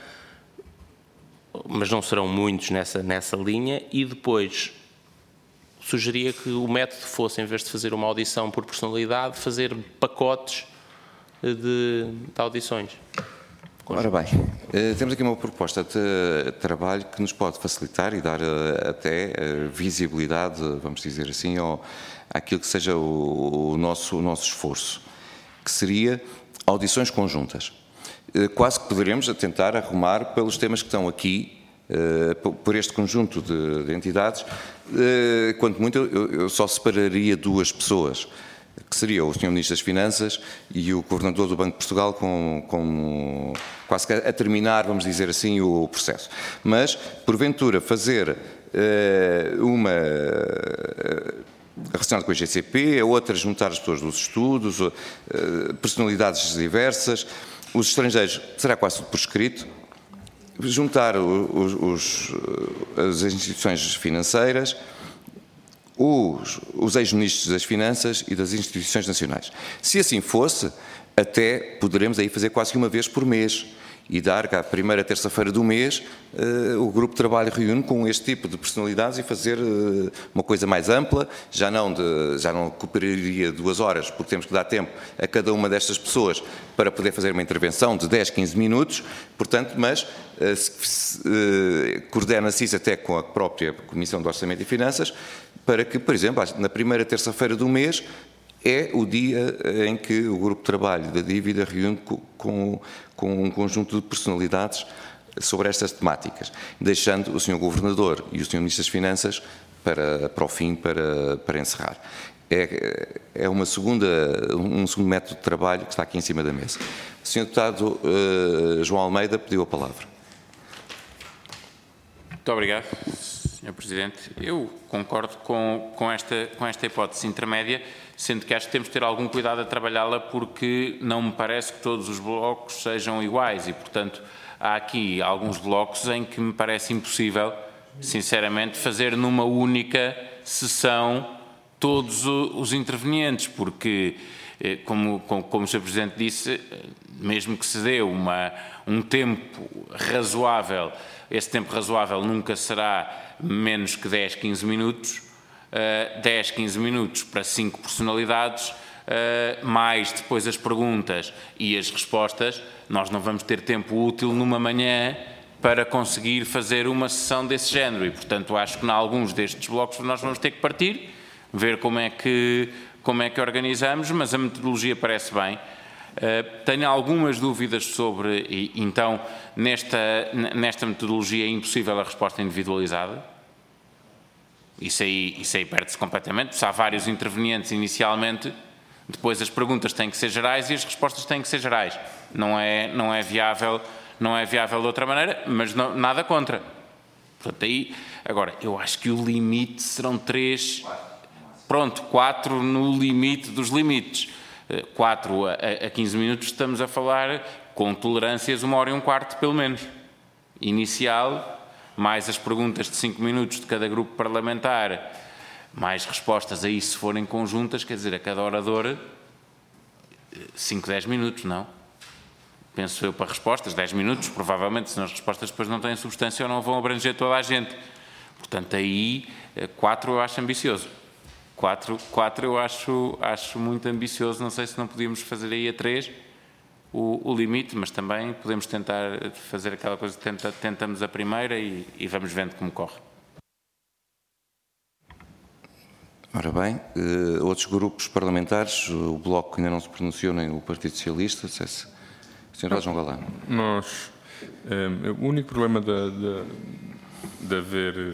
mas não serão muitos nessa, nessa linha, e depois sugeria que o método fosse, em vez de fazer uma audição por personalidade, fazer pacotes de, de audições. Ora bem, temos aqui uma proposta de trabalho que nos pode facilitar e dar até visibilidade, vamos dizer assim, ao, àquilo que seja o, o, nosso, o nosso esforço, que seria audições conjuntas. Quase que poderemos tentar arrumar pelos temas que estão aqui, por este conjunto de, de entidades, quanto muito eu, eu só separaria duas pessoas, que seria o senhor Ministro das Finanças e o Governador do Banco de Portugal, com, com, quase que a terminar, vamos dizer assim, o processo. Mas, porventura, fazer uh, uma uh, relacionada com a I G C P, a outra juntar as pessoas dos estudos, uh, personalidades diversas, os estrangeiros, será quase tudo por escrito, juntar os, os, as instituições financeiras, os, os ex-ministros das Finanças e das instituições nacionais. Se assim fosse, até poderemos aí fazer quase que uma vez por mês e dar cá a primeira terça-feira do mês uh, o grupo de trabalho reúne com este tipo de personalidades e fazer uh, uma coisa mais ampla, já não, de, já não cooperaria duas horas, porque temos que dar tempo a cada uma destas pessoas para poder fazer uma intervenção de dez, quinze minutos, portanto, mas uh, se, uh, coordena-se isso até com a própria Comissão de Orçamento e Finanças, para que, por exemplo, na primeira terça-feira do mês, é o dia em que o grupo de trabalho da dívida reúne com, com um conjunto de personalidades sobre estas temáticas, deixando o senhor Governador e o senhor Ministro das Finanças para, para o fim, para, para encerrar. É, é uma segunda, um segundo método de trabalho que está aqui em cima da mesa. O senhor Deputado uh, João Almeida pediu a palavra. Muito obrigado, senhor senhor Presidente, eu concordo com, com, esta, com esta hipótese intermédia, sendo que acho que temos de ter algum cuidado a trabalhá-la porque não me parece que todos os blocos sejam iguais e, portanto, há aqui alguns blocos em que me parece impossível, sinceramente, fazer numa única sessão todos os intervenientes, porque, como, como, como o senhor Presidente disse, mesmo que se dê uma, um tempo razoável, esse tempo razoável nunca será menos que dez, quinze minutos, uh, dez, quinze minutos para cinco personalidades, uh, mais depois as perguntas e as respostas, nós não vamos ter tempo útil numa manhã para conseguir fazer uma sessão desse género e, portanto, acho que em alguns destes blocos nós vamos ter que partir, ver como é que, como é que organizamos, mas a metodologia parece bem. Uh, tenho algumas dúvidas sobre, e, então, nesta, nesta metodologia é impossível a resposta individualizada. Isso aí, isso aí perde-se completamente, porque há vários intervenientes inicialmente, depois as perguntas têm que ser gerais e as respostas têm que ser gerais. Não é, não é viável, não é viável de outra maneira, mas não, nada contra. Portanto, aí, agora, eu acho que o limite serão três, pronto, quatro no limite dos limites. quatro a quinze minutos estamos a falar com tolerâncias uma hora e um quarto, pelo menos. Inicial, mais as perguntas de cinco minutos de cada grupo parlamentar, mais respostas aí se forem conjuntas, quer dizer, a cada orador, cinco, dez minutos, não? Penso eu para respostas, dez minutos, provavelmente, senão as respostas depois não têm substância ou não vão abranger toda a gente. Portanto, aí, quatro eu acho ambicioso. Quatro, quatro eu acho, acho muito ambicioso, não sei se não podíamos fazer aí a três o, o limite, mas também podemos tentar fazer aquela coisa que tenta, tentamos a primeira e, e vamos vendo como corre. Ora bem, uh, outros grupos parlamentares, o Bloco ainda não se pronunciou, nem o Partido Socialista, se senhor senhor João Galán. Nós, um, o único problema de, de, de haver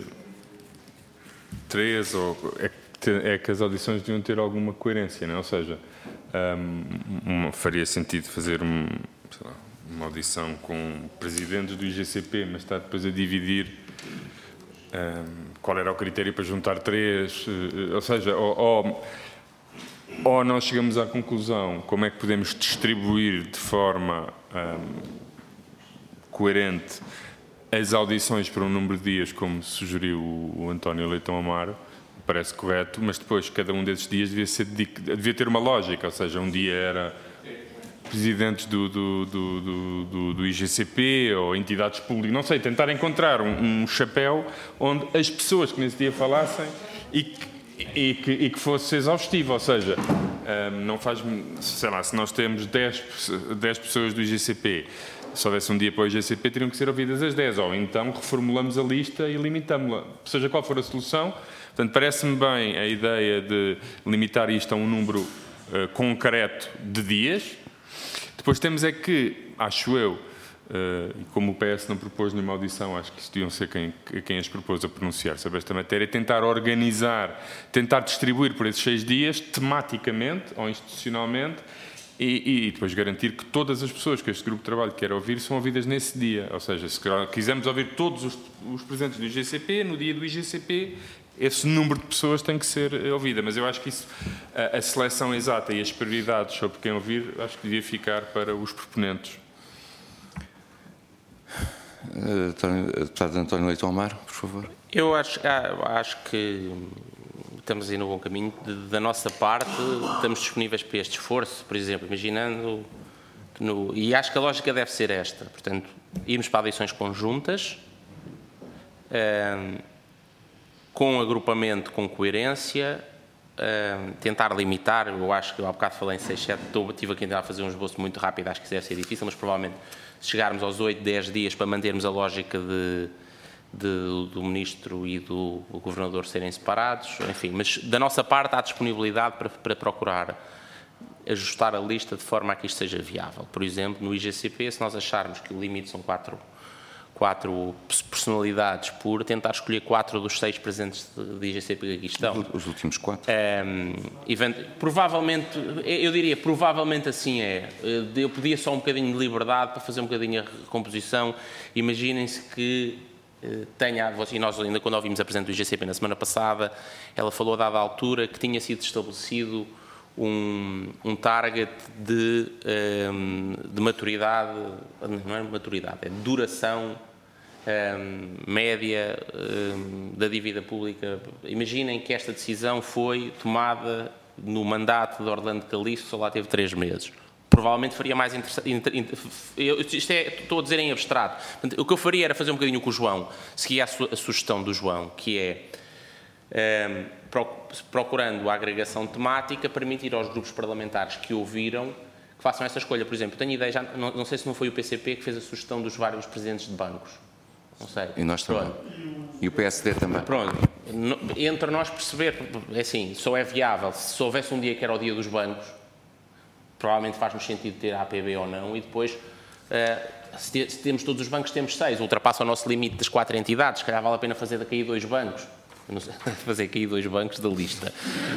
três ou é é que as audições deviam ter alguma coerência, não é? Ou seja, um, uma, faria sentido fazer um, sei lá, uma audição com presidentes do I G C P, mas está depois a dividir um, qual era o critério para juntar três, ou seja, ou, ou, ou nós chegamos à conclusão como é que podemos distribuir de forma um, coerente as audições para um número de dias, como sugeriu o, o António Leitão Amaro, parece correto, mas depois cada um desses dias devia, ser, devia ter uma lógica, ou seja, um dia era presidentes do, do, do, do, do I G C P ou entidades públicas, não sei, tentar encontrar um, um chapéu onde as pessoas que nesse dia falassem e que, e que, e que fosse exaustivo, ou seja, um, não faz, sei lá, se nós temos dez, dez pessoas do I G C P, se houvesse um dia para o I G C P teriam que ser ouvidas as dez, ou então reformulamos a lista e limitamos-la, seja qual for a solução. Portanto, parece-me bem a ideia de limitar isto a um número uh, concreto de dias. Depois temos é que, acho eu, uh, e como o P S não propôs nenhuma audição, acho que isso deviam ser quem, quem as propôs a pronunciar sobre esta matéria, tentar organizar, tentar distribuir por esses seis dias, tematicamente ou institucionalmente, e, e depois garantir que todas as pessoas que este grupo de trabalho quer ouvir são ouvidas nesse dia. Ou seja, se quisermos ouvir todos os, os presentes do I G C P, no dia do I G C P, esse número de pessoas tem que ser ouvida, mas eu acho que isso, a, a seleção exata e as prioridades sobre quem ouvir, acho que devia ficar para os proponentes. Uh, Deputado António Leitão Amaro, por favor. Eu acho, acho que estamos aí no bom caminho. De, da nossa parte, estamos disponíveis para este esforço, por exemplo, imaginando, que no, e acho que a lógica deve ser esta, portanto, irmos para audições conjuntas, um, com agrupamento, com coerência, uh, tentar limitar, eu acho que eu há bocado falei em seis, sete, estive aqui a tentar fazer um esboço muito rápido, acho que isso deve ser difícil, mas provavelmente se chegarmos aos oito, dez dias para mantermos a lógica de, de, do Ministro e do Governador serem separados, enfim, mas da nossa parte há disponibilidade para, para procurar ajustar a lista de forma a que isto seja viável. Por exemplo, no I G C P, se nós acharmos que o limite são quatro quatro personalidades por tentar escolher quatro dos seis presentes de I G C P que aqui estão. Os últimos quatro? Um, provavelmente, eu diria, provavelmente assim é. Eu pedia só um bocadinho de liberdade para fazer um bocadinho a recomposição. Imaginem-se que tenha, e nós ainda quando ouvimos a Presidente do I G C P na semana passada, ela falou a dada altura que tinha sido estabelecido um, um target de, de maturidade, não é maturidade, é duração um, média um, da dívida pública. Imaginem que esta decisão foi tomada no mandato de Orlando Calixto, só lá teve três meses. Provavelmente faria mais interessante. Isto é, estou a dizer em abstrato. O que eu faria era fazer um bocadinho com o João, seguir a, su, a sugestão do João, que é, um, procurando a agregação temática, permitir aos grupos parlamentares que ouviram que façam essa escolha. Por exemplo, tenho ideia, já, não, não sei se não foi o P C P que fez a sugestão dos vários presidentes de bancos. Não sei. E nós também. Pronto. E o P S D também. Pronto. Entre nós perceber, é assim, só é viável, se houvesse um dia que era o dia dos bancos, provavelmente faz-nos sentido ter a A P B ou não, e depois, uh, se, se temos todos os bancos, temos seis, ultrapassa o nosso limite das quatro entidades, se calhar vale a pena fazer de cair dois bancos, não sei, fazer cair dois bancos da lista.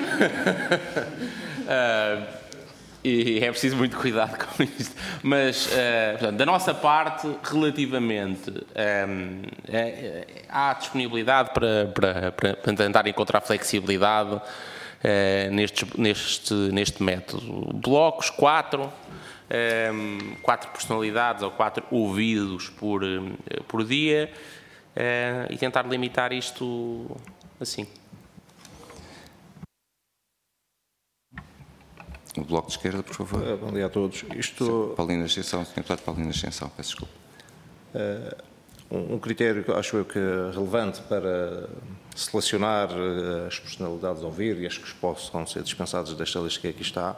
uh, e é preciso muito cuidado com isto. Mas, uh, portanto, da nossa parte, relativamente, um, é, há disponibilidade para, para, para tentar encontrar flexibilidade Uh, neste, neste, neste método. Blocos, quatro, um, quatro personalidades ou quatro ouvidos por, uh, por dia uh, e tentar limitar isto assim. O Bloco de Esquerda, por favor. Bom dia a todos. Isto... Paulino Ascensão, senhor Deputado Paulino Ascensão, peço desculpa. Uh, um critério que acho eu que é relevante para selecionar as personalidades a ouvir e as que possam ser dispensadas desta lista que aqui está,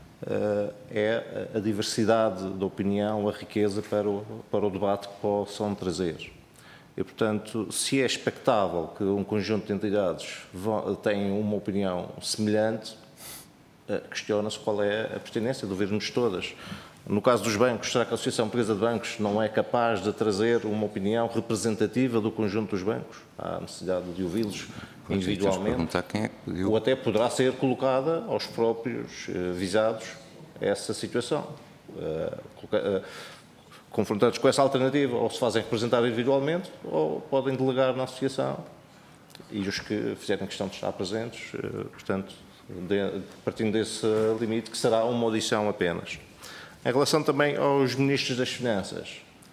é a diversidade de opinião, a riqueza para o, para o debate que possam trazer. E, portanto, se é expectável que um conjunto de entidades tenham uma opinião semelhante, questiona-se qual é a pertinência de ouvir-nos todas. No caso dos bancos, será que a Associação Portuguesa de Bancos não é capaz de trazer uma opinião representativa do conjunto dos bancos? Há necessidade de ouvi-los individualmente? Quem é que pediu? Ou até poderá ser colocada aos próprios uh, visados essa situação. Uh, uh, confrontados com essa alternativa, ou se fazem representar individualmente, ou podem delegar na Associação. E os que fizerem questão de estar presentes, uh, portanto, de, partindo desse limite, que será uma audição apenas. Em relação também aos ministros das Finanças,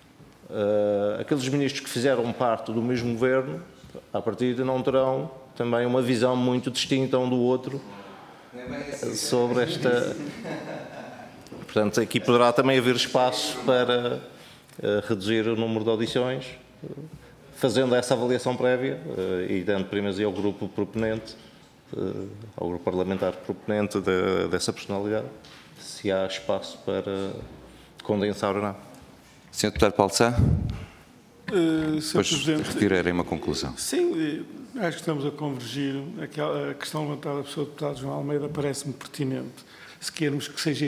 uh, aqueles ministros que fizeram parte do mesmo governo, à partida não terão também uma visão muito distinta um do outro sobre esta... Portanto, aqui poderá também haver espaço para uh, reduzir o número de audições, uh, fazendo essa avaliação prévia uh, e dando primazia ao grupo proponente, uh, ao grupo parlamentar proponente de, dessa personalidade, se há espaço para condensar ou não. senhor Deputado Paulo Sá? Uh, Depois retirarei uma conclusão. Sim, acho que estamos a convergir. Aquela, a questão levantada pelo senhor Deputado João Almeida parece-me pertinente. Se queremos que seja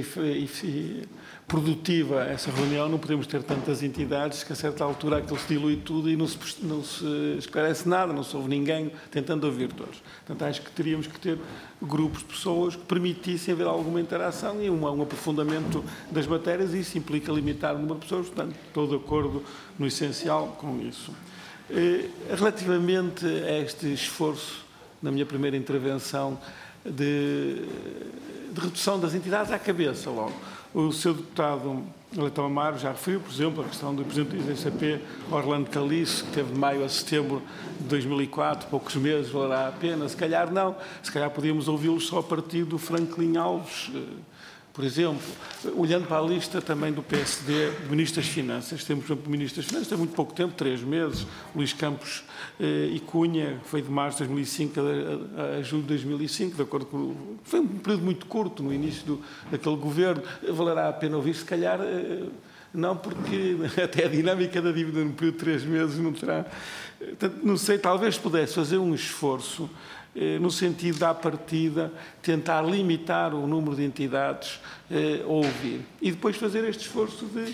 produtiva essa reunião, não podemos ter tantas entidades que a certa altura aquilo se dilui tudo e não se, não se esclarece nada, não se ouve ninguém tentando ouvir todos. Portanto, acho que teríamos que ter grupos de pessoas que permitissem haver alguma interação e um, um aprofundamento das matérias, e isso implica limitar o número de pessoas, portanto, estou de acordo no essencial com isso. Relativamente a este esforço, na minha primeira intervenção, de, de redução das entidades à cabeça logo. O seu deputado Leitão Amaro já referiu, por exemplo, a questão do presidente do I G C P, Orlando Calixto, que teve de maio a setembro de dois mil e quatro, poucos meses, valerá a pena. Se calhar não, se calhar podíamos ouvi-lo só a partir do Franklin Alves, por exemplo. Olhando para a lista também do P S D, de Ministro das Finanças, temos, por exemplo, o Ministro das Finanças, tem muito pouco tempo, três meses, Luís Campos eh, e Cunha, que foi de março de dois mil e cinco a, a, a julho de dois mil e cinco, de acordo com... Foi um período muito curto no início do, daquele governo. Valerá a pena ouvir, se calhar... Eh, não, porque até a dinâmica da dívida no período de três meses não terá... Não sei, talvez pudesse fazer um esforço no sentido da partida, tentar limitar o número de entidades eh, a ouvir. E depois fazer este esforço de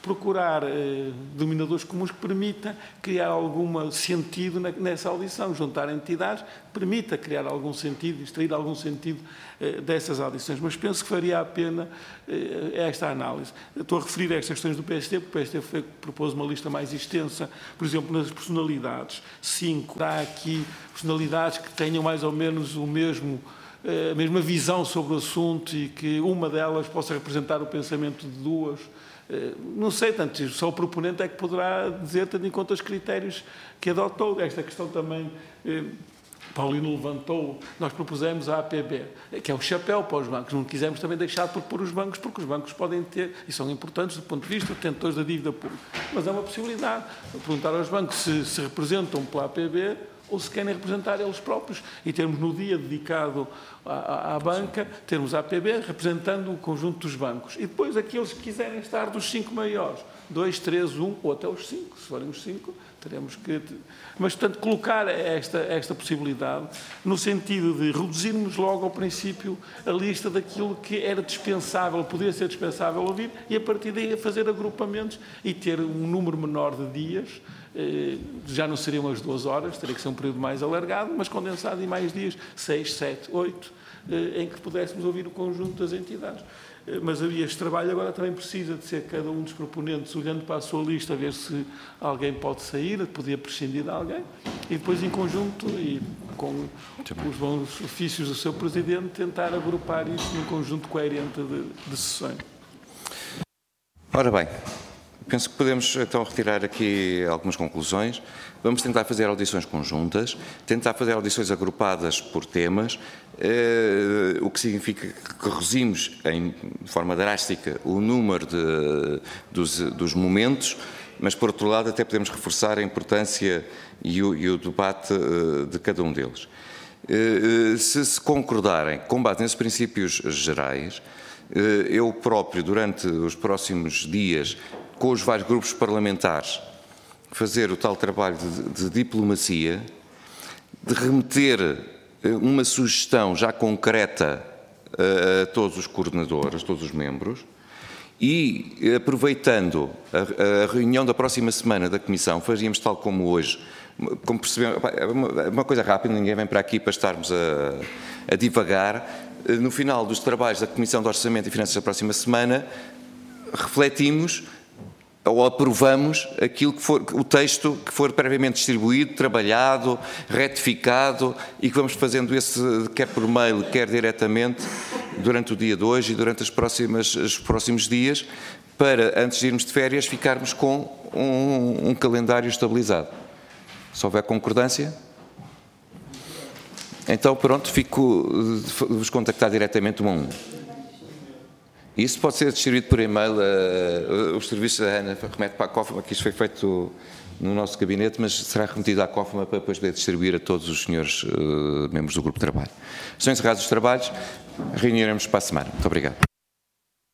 procurar eh, denominadores comuns que permita criar algum sentido na, nessa audição, juntar entidades, permita criar algum sentido, extrair algum sentido eh, dessas audições. Mas penso que faria a pena eh, esta análise. Eu estou a referir a estas questões do P S T, porque o P S T foi, propôs uma lista mais extensa, por exemplo, nas personalidades. Cinco. Há aqui personalidades que tenham mais ou menos o mesmo, a mesma visão sobre o assunto e que uma delas possa representar o pensamento de duas. Não sei, tanto, só o proponente é que poderá dizer, tendo em conta os critérios que adotou. Esta questão também, eh, Paulino levantou, nós propusemos a A P B, que é o chapéu para os bancos. Não quisemos também deixar de propor os bancos, porque os bancos podem ter, e são importantes do ponto de vista detentores da dívida pública. Mas é uma possibilidade, perguntar aos bancos se se representam pela A P B ou se querem representar eles próprios, e termos no dia dedicado à, à banca, termos a A P B representando o conjunto dos bancos. E depois aqueles que quiserem estar dos cinco maiores, dois, três, um, ou até os cinco, se forem os cinco, teremos que... Mas, portanto, colocar esta, esta possibilidade no sentido de reduzirmos logo ao princípio a lista daquilo que era dispensável, podia ser dispensável ouvir, e a partir daí fazer agrupamentos e ter um número menor de dias. Já não seriam as duas horas, teria que ser um período mais alargado, mas condensado em mais dias, seis, sete, oito, em que pudéssemos ouvir o conjunto das entidades. Mas este trabalho agora também precisa de ser cada um dos proponentes olhando para a sua lista, a ver se alguém pode sair, podia prescindir de alguém, e depois em conjunto e com os bons ofícios do seu Presidente tentar agrupar isto num conjunto coerente de, de sessões. Ora bem, penso que podemos então retirar aqui algumas conclusões. Vamos tentar fazer audições conjuntas, tentar fazer audições agrupadas por temas, eh, o que significa que reduzimos em de forma drástica o número de, dos, dos momentos, mas por outro lado até podemos reforçar a importância e o, e o debate eh, de cada um deles. Eh, se se concordarem com base nesses princípios gerais, eh, eu próprio durante os próximos dias com os vários grupos parlamentares, fazer o tal trabalho de, de diplomacia, de remeter uma sugestão já concreta a, a todos os coordenadores, a todos os membros, e aproveitando a, a reunião da próxima semana da Comissão, faríamos tal como hoje, como percebemos, uma, uma coisa rápida, ninguém vem para aqui para estarmos a, a divagar. No final dos trabalhos da Comissão de Orçamento e Finanças da próxima semana, refletimos ou aprovamos aquilo que for, o texto que for previamente distribuído, trabalhado, retificado, e que vamos fazendo esse, quer por mail, quer diretamente, durante o dia de hoje e durante as próximas, os próximos dias, para, antes de irmos de férias, ficarmos com um, um calendário estabilizado. Se houver concordância, então pronto, fico de vos contactar diretamente um a um. Isso pode ser distribuído por e-mail, uh, os serviços da Ana remete para a COFMA, que isto foi feito no nosso gabinete, mas será remetido à COFMA para depois poder distribuir a todos os senhores uh, membros do grupo de trabalho. Estão encerrados os trabalhos, reuniremos para a semana. Muito obrigado.